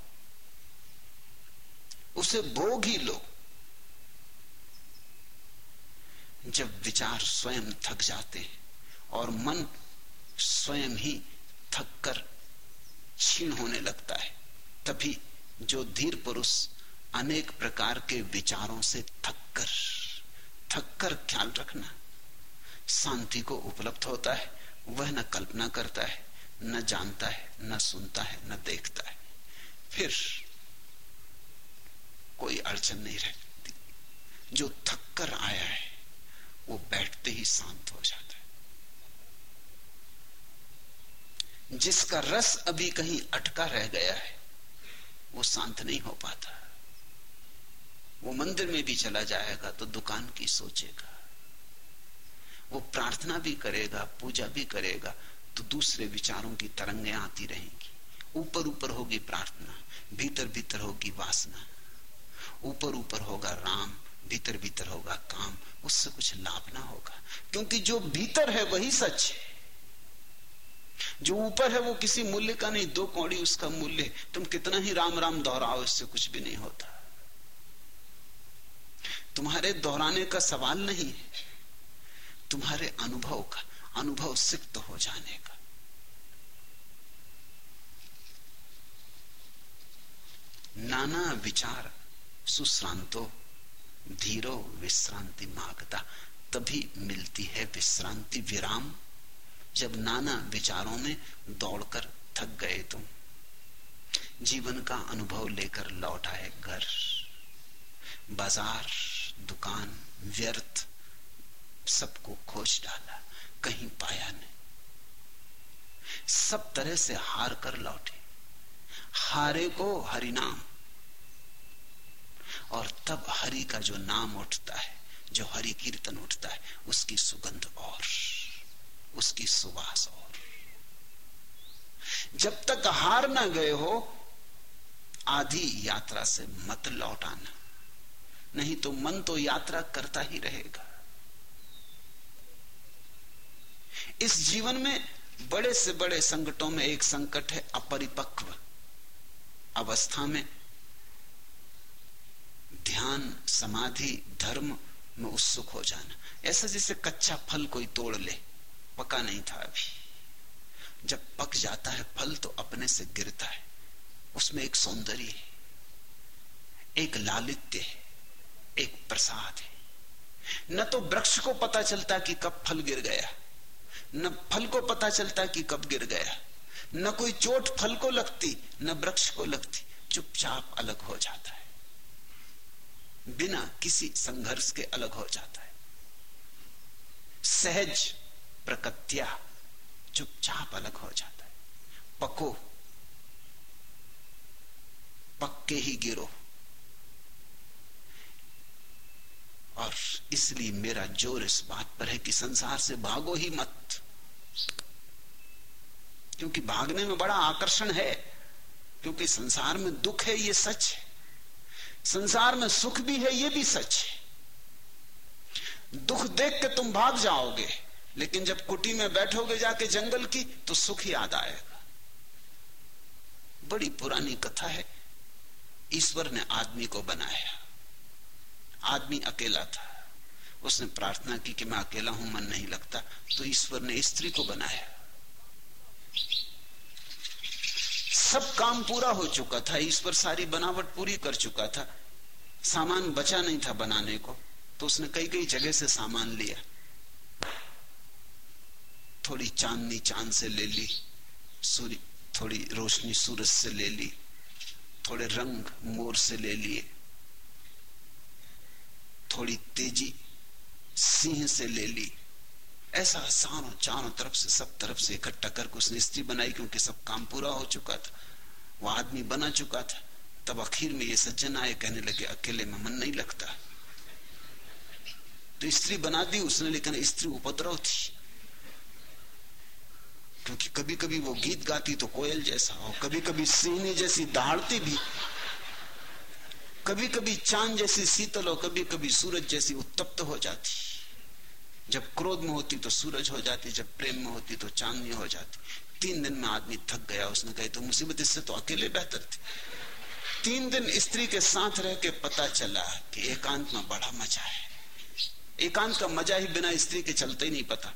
उसे भोग ही लो। जब विचार स्वयं थक जाते हैं और मन स्वयं ही थक कर क्षीण होने लगता है, तभी जो धीर पुरुष अनेक प्रकार के विचारों से थककर थककर ख्याल रखना शांति को उपलब्ध होता है, वह न कल्पना करता है, न जानता है, न सुनता है, न देखता है। फिर कोई अड़चन नहीं रहती। जो थककर आया है वो बैठते ही शांत हो जाता है। जिसका रस अभी कहीं अटका रह गया है वो शांत नहीं हो पाता। वो मंदिर में भी चला जाएगा तो दुकान की सोचेगा, वो प्रार्थना भी करेगा, पूजा भी करेगा तो दूसरे विचारों की तरंगें आती रहेंगी। ऊपर ऊपर होगी प्रार्थना, भीतर भीतर होगी वासना। ऊपर ऊपर होगा राम, भीतर भीतर होगा काम। उससे कुछ लाभ ना होगा, क्योंकि जो भीतर है वही सच है। जो ऊपर है वो किसी मूल्य का नहीं, दो कौड़ी उसका मूल्य है। तुम कितना ही राम राम दोहराओ, इससे कुछ भी नहीं होता। तुम्हारे दोहराने का सवाल नहीं है, तुम्हारे अनुभव का, अनुभव सिक्त हो जाने का। नाना विचार सुश्रांतो धीरो विश्रांति मांगता, तभी मिलती है विश्रांति, विराम। जब नाना विचारों में दौड़कर थक गए तुम, जीवन का अनुभव लेकर लौट आए घर, बाजार, दुकान, व्यर्थ सबको खोज डाला, कहीं पाया नहीं। सब तरह से हार कर लौटे। हारे को हरि नाम, और तब हरि का जो नाम उठता है, जो हरि कीर्तन उठता है, उसकी सुगंध और उसकी सुवास और। जब तक हार ना गए हो आधी यात्रा से मत लौट आना, नहीं तो मन तो यात्रा करता ही रहेगा। इस जीवन में बड़े से बड़े संकटों में एक संकट है अपरिपक्व अवस्था में ध्यान, समाधि, धर्म में उत्सुक हो जाना। ऐसा जैसे कच्चा फल कोई तोड़ ले, पका नहीं था अभी, जब पक जाता है फल तो अपने से गिरता है, उसमें एक सौंदर्य है, एक लालित्य है, एक प्रसाद है। न तो वृक्ष को पता चलता कि कब फल गिर गया, न फल को पता चलता कि कब गिर गया, न कोई चोट फल को लगती न वृक्ष को लगती, चुपचाप अलग हो जाता है, बिना किसी संघर्ष के अलग हो जाता है। सहज प्रकृत्या चुपचाप अलग हो जाता है। पको, पक्के ही गिरो। और इसलिए मेरा जोर इस बात पर है कि संसार से भागो ही मत, क्योंकि भागने में बड़ा आकर्षण है, क्योंकि संसार में दुख है, ये सच है। संसार में सुख भी है, ये भी सच है। दुख देख के तुम भाग जाओगे, लेकिन जब कुटी में बैठोगे जाके जंगल की तो सुख याद आएगा। बड़ी पुरानी कथा है। ईश्वर ने आदमी को बनाया, आदमी अकेला था, उसने प्रार्थना की कि मैं अकेला हूं, मन नहीं लगता, तो ईश्वर ने स्त्री को बनाया। सब काम पूरा हो चुका था, ईश्वर सारी बनावट पूरी कर चुका था, सामान बचा नहीं था बनाने को, तो उसने कई कई जगह से सामान लिया। थोड़ी चांदनी चांद से ले ली, सूर्य थोड़ी रोशनी सूरज से ले ली, थोड़े रंग मोर से ले लिए, थोड़ी तेजी सिंह से ले ली। ऐसा सारों चारों तरफ से सब तरफ से इकट्ठा करके उसने स्त्री बनाई, क्योंकि सब काम पूरा हो चुका था, वो आदमी बना चुका था। तब आखिर में ये सज्जन आए, कहने लगे अकेले में मन नहीं लगता, तो स्त्री बना दी उसने, लेकिन स्त्री उपद्रव थी, क्योंकि कभी कभी वो गीत गाती तो कोयल जैसा, और कभी कभी सिंह जैसी दहाड़ती भी, कभी कभी चांद जैसी शीतल, और कभी कभी सूरज जैसी उत्तप्त हो जाती। जब क्रोध में होती तो सूरज हो जाती, जब प्रेम में होती तो चांदनी हो जाती। तीन दिन में आदमी थक गया, उसने कहा तो मुसीबत, इससे तो अकेले बेहतर थे। तीन दिन स्त्री के साथ रह के पता चला कि एकांत में बड़ा मजा है। एकांत का मजा ही बिना स्त्री के चलते ही नहीं पता।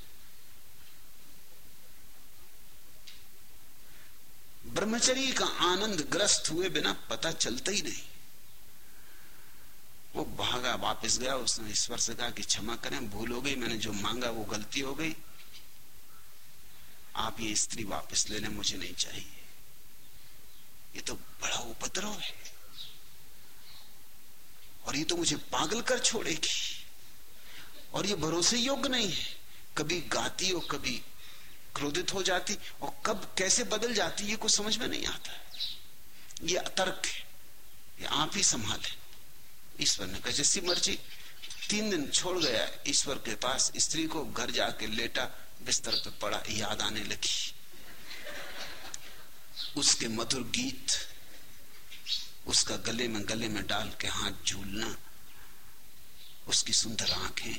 ब्रह्मचर्य का आनंद ग्रस्त हुए बिना पता चलता ही नहीं। वो भागा, वापस गया, उसने ईश्वर से कहा कि क्षमा करें, भूल हो गई, मैंने जो मांगा वो गलती हो गई, आप ये स्त्री वापस ले लें, मुझे नहीं चाहिए, ये तो बड़ा उपद्रव है, और ये तो मुझे पागल कर छोड़ेगी, और ये भरोसे योग्य नहीं है। कभी गाती और कभी क्रोधित हो जाती, और कब कैसे बदल जाती ये कुछ समझ में नहीं आता। ये अतर्क है, ये आप ही संभाले। ईश्वर ने कहा जैसी मर्जी। तीन दिन छोड़ गया ईश्वर के पास, स्त्री को घर जाके लेटा, बिस्तर पे पड़ा, याद आने लगी उसके मधुर गीत, उसका गले में गले में डाल के हाथ झूलना, उसकी सुंदर आंखें।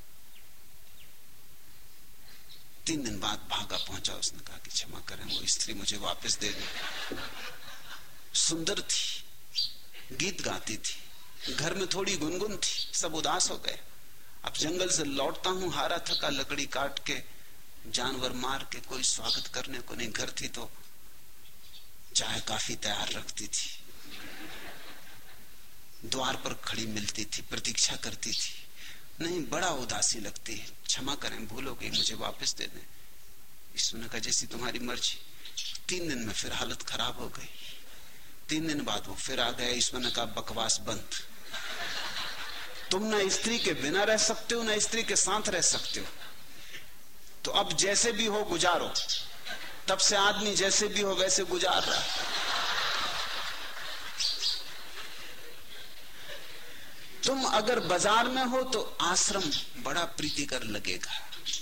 तीन दिन बाद भागा पहुंचा, उसने कहा कि क्षमा करें, वो स्त्री मुझे वापस दे दे। सुंदर थी, गीत गाती थी, घर में थोड़ी गुनगुन थी, सब उदास हो गए। अब जंगल से लौटता हूं हारा थका, लकड़ी काट के जानवर मार के, कोई स्वागत करने को नहीं। घर थी तो चाय काफी तैयार रखती थी, द्वार पर खड़ी मिलती थी, प्रतीक्षा करती थी। नहीं, बड़ा उदासी लगती है, क्षमा करें, भूल हो गई, मुझे वापस दे दें। ईश्वर ने कहा जैसी तुम्हारी मर्जी। तीन दिन में फिर हालत खराब हो गई। तीन दिन बाद वो फिर आ गया। ईश्वर ने कहा बकवास बंद, तुम ना स्त्री के बिना रह सकते हो ना स्त्री के साथ रह सकते हो, तो अब जैसे भी हो गुजारो। तब से आदमी जैसे भी हो वैसे गुजार रहा है। तुम अगर बाजार में हो तो आश्रम बड़ा प्रीतिकर लगेगा,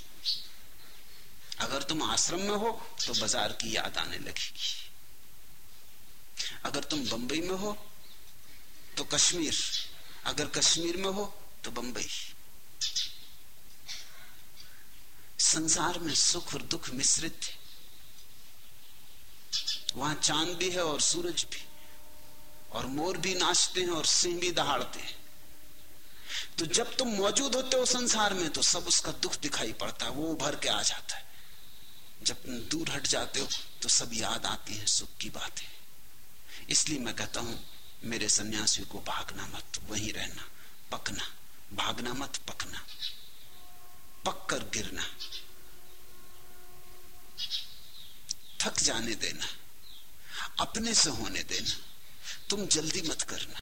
अगर तुम आश्रम में हो तो बाजार की याद आने लगेगी। अगर तुम बंबई में हो तो कश्मीर, अगर कश्मीर में हो तो बंबई। संसार में सुख और दुख मिश्रित है, वहां चांद भी है और सूरज भी, और मोर भी नाचते हैं और सिंह भी दहाड़ते हैं। तो जब तुम मौजूद होते हो संसार में तो सब उसका दुख दिखाई पड़ता है, वो उभर के आ जाता है। जब तुम दूर हट जाते हो तो सब याद आती है सुख की बातें। इसलिए मैं कहता हूं मेरे सन्यासियों को भागना मत, वहीं रहना, पकना, भागना मत, पकना, पक कर गिरना, थक जाने देना, अपने से होने देना, तुम जल्दी मत करना।